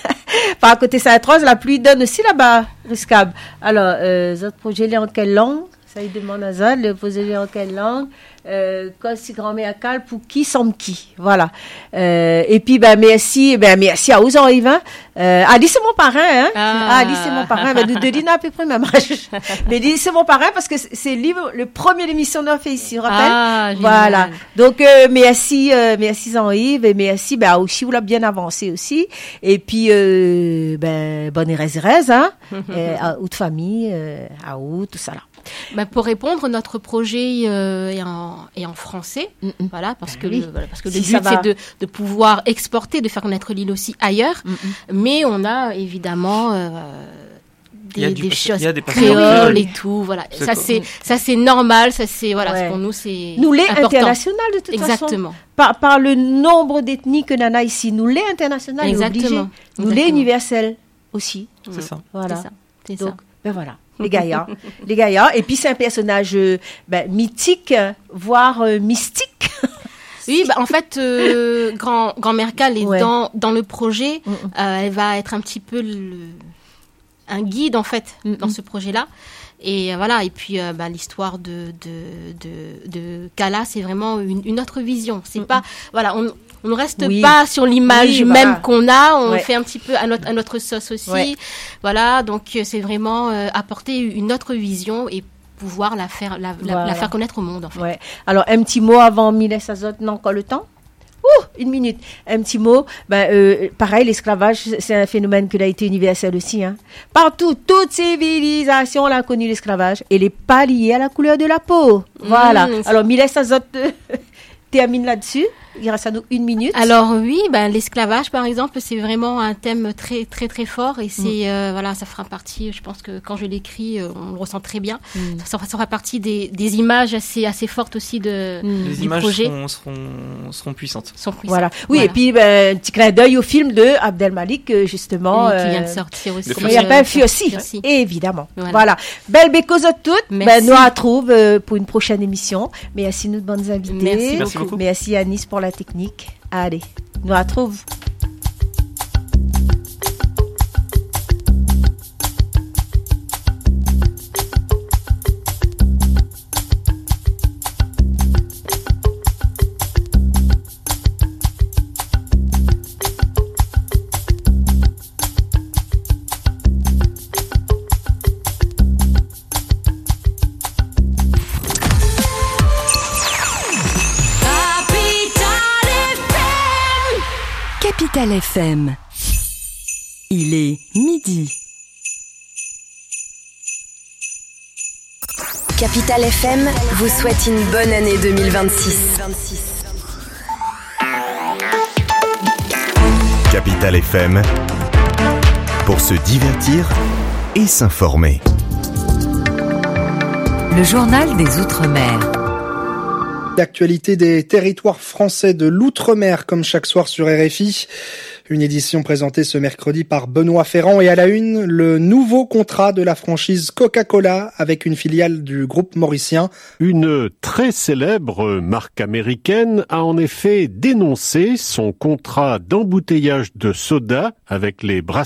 Speaker 2: par à côté Saint-Rose, la pluie donne aussi là-bas, Riscab. Alors, euh, votre projet, est en quelle langue? Ça, il demande à Zad, le projet en quelle langue? Euh, quand si grand-mère Cal, pour qui semble qui? Voilà. Euh, et puis, ben, merci, ben, merci à vous, Jean-Yves, hein. Euh, Ali, c'est mon parrain, hein. Ah, Ali, c'est mon parrain. Ben, de, de Lina, à peu près, même âge. Mais Ali, c'est mon parrain parce que c'est le, le premier émission qu'on a fait ici, on rappelle?
Speaker 3: Ah,
Speaker 2: voilà. Donc, euh, merci, euh, merci Jean-Yves, et merci, ben, aussi, vous l'avez bien avancé aussi. Et puis, euh, ben, bonne Erez, hein. euh, à toute famille, euh, à où, tout ça là.
Speaker 3: Bah pour répondre, notre projet euh, est, en, est en français, mm-hmm. voilà, parce que,
Speaker 2: oui.
Speaker 3: le, voilà, parce que
Speaker 2: si
Speaker 3: le but c'est de, de pouvoir exporter, de faire connaître l'île aussi ailleurs, mm-hmm. mais on a évidemment euh, des,
Speaker 5: du,
Speaker 3: des choses
Speaker 5: des
Speaker 3: créoles et tout, voilà.
Speaker 5: C'est
Speaker 3: ça
Speaker 5: tout.
Speaker 3: c'est ça c'est normal, ça c'est voilà,
Speaker 2: ouais.
Speaker 3: pour nous c'est
Speaker 2: nous l'est
Speaker 3: important.
Speaker 2: International de toute
Speaker 3: Exactement.
Speaker 2: façon. Exactement. Par, par le nombre d'ethnies que Nana ici, nous l'est international,
Speaker 3: Exactement.
Speaker 2: obligé. Nous l'est universel aussi.
Speaker 5: C'est ça.
Speaker 2: Voilà.
Speaker 3: C'est ça. C'est
Speaker 2: Donc,
Speaker 3: ça.
Speaker 2: ben voilà. Les gaillards, les gaillards. Et puis c'est un personnage euh, ben, mythique, voire euh, mystique.
Speaker 3: Oui, bah, en fait, euh, grand grand-mère Cal est
Speaker 2: ouais.
Speaker 3: dans dans le projet.
Speaker 2: Mm-hmm.
Speaker 3: Euh, elle va être un petit peu le, un guide en fait mm-hmm. dans ce projet-là. Et euh, voilà. Et puis euh, bah, l'histoire de de de de Kala, c'est vraiment une, une autre vision. C'est mm-hmm. pas voilà on On ne reste
Speaker 2: oui.
Speaker 3: pas sur l'image
Speaker 2: oui,
Speaker 3: même
Speaker 2: voilà.
Speaker 3: qu'on a, on
Speaker 2: ouais.
Speaker 3: fait un petit peu à notre, à notre sauce aussi.
Speaker 2: Ouais.
Speaker 3: Voilà, donc c'est vraiment euh, apporter une autre vision et pouvoir la faire, la,
Speaker 2: voilà.
Speaker 3: la, la faire connaître au monde en fait.
Speaker 2: Ouais. Alors un petit mot avant Mille Sazot, non encore le temps. Ouh, une minute. Un petit mot. Ben, euh, pareil, l'esclavage, c'est un phénomène qui a été universel aussi. Hein. Partout, toute civilisation a connu l'esclavage. Et il n'est pas lié à la couleur de la peau. Voilà. Mmh, alors Mille Sazot termine là-dessus. Il reste à nous une minute.
Speaker 3: Alors oui, ben, l'esclavage par exemple, c'est vraiment un thème très très très fort et c'est mmh. euh, voilà, ça fera partie. Je pense que quand je l'écris, euh, on le ressent très bien. Mmh. Ça, ça fera partie des, des images assez assez fortes aussi de mmh.
Speaker 5: les
Speaker 3: du
Speaker 5: images
Speaker 3: projet.
Speaker 5: Seront, seront, seront puissantes.
Speaker 3: Sont puissantes.
Speaker 2: Voilà. Oui,
Speaker 3: voilà.
Speaker 2: Et puis ben, un petit clin d'œil au film de Abdelmalik justement.
Speaker 3: Oui, qui vient
Speaker 2: euh,
Speaker 3: de sortir aussi.
Speaker 2: Il y a pas un Fiossi, évidemment. Voilà. voilà. Belle bécose à toutes. Ben, nous on retrouve euh, pour une prochaine émission. Merci nous de bonnes invités.
Speaker 3: Merci,
Speaker 5: Merci beaucoup.
Speaker 2: Merci Anis pour la technique. Allez, nous on retrouve.
Speaker 1: Capital F M. Il est midi.
Speaker 6: Capital F M vous souhaite une bonne année deux mille vingt-six.
Speaker 8: Capital F M, pour se divertir et s'informer.
Speaker 9: Le journal des Outre-mer. L'actualité des territoires français de l'outre-mer, comme chaque soir sur R F I. Une édition présentée ce mercredi par Benoît Ferrand et à la une, le nouveau contrat de la franchise Coca-Cola avec une filiale du groupe mauricien.
Speaker 10: Une très célèbre marque américaine a en effet dénoncé son contrat d'embouteillage de soda avec les brasseries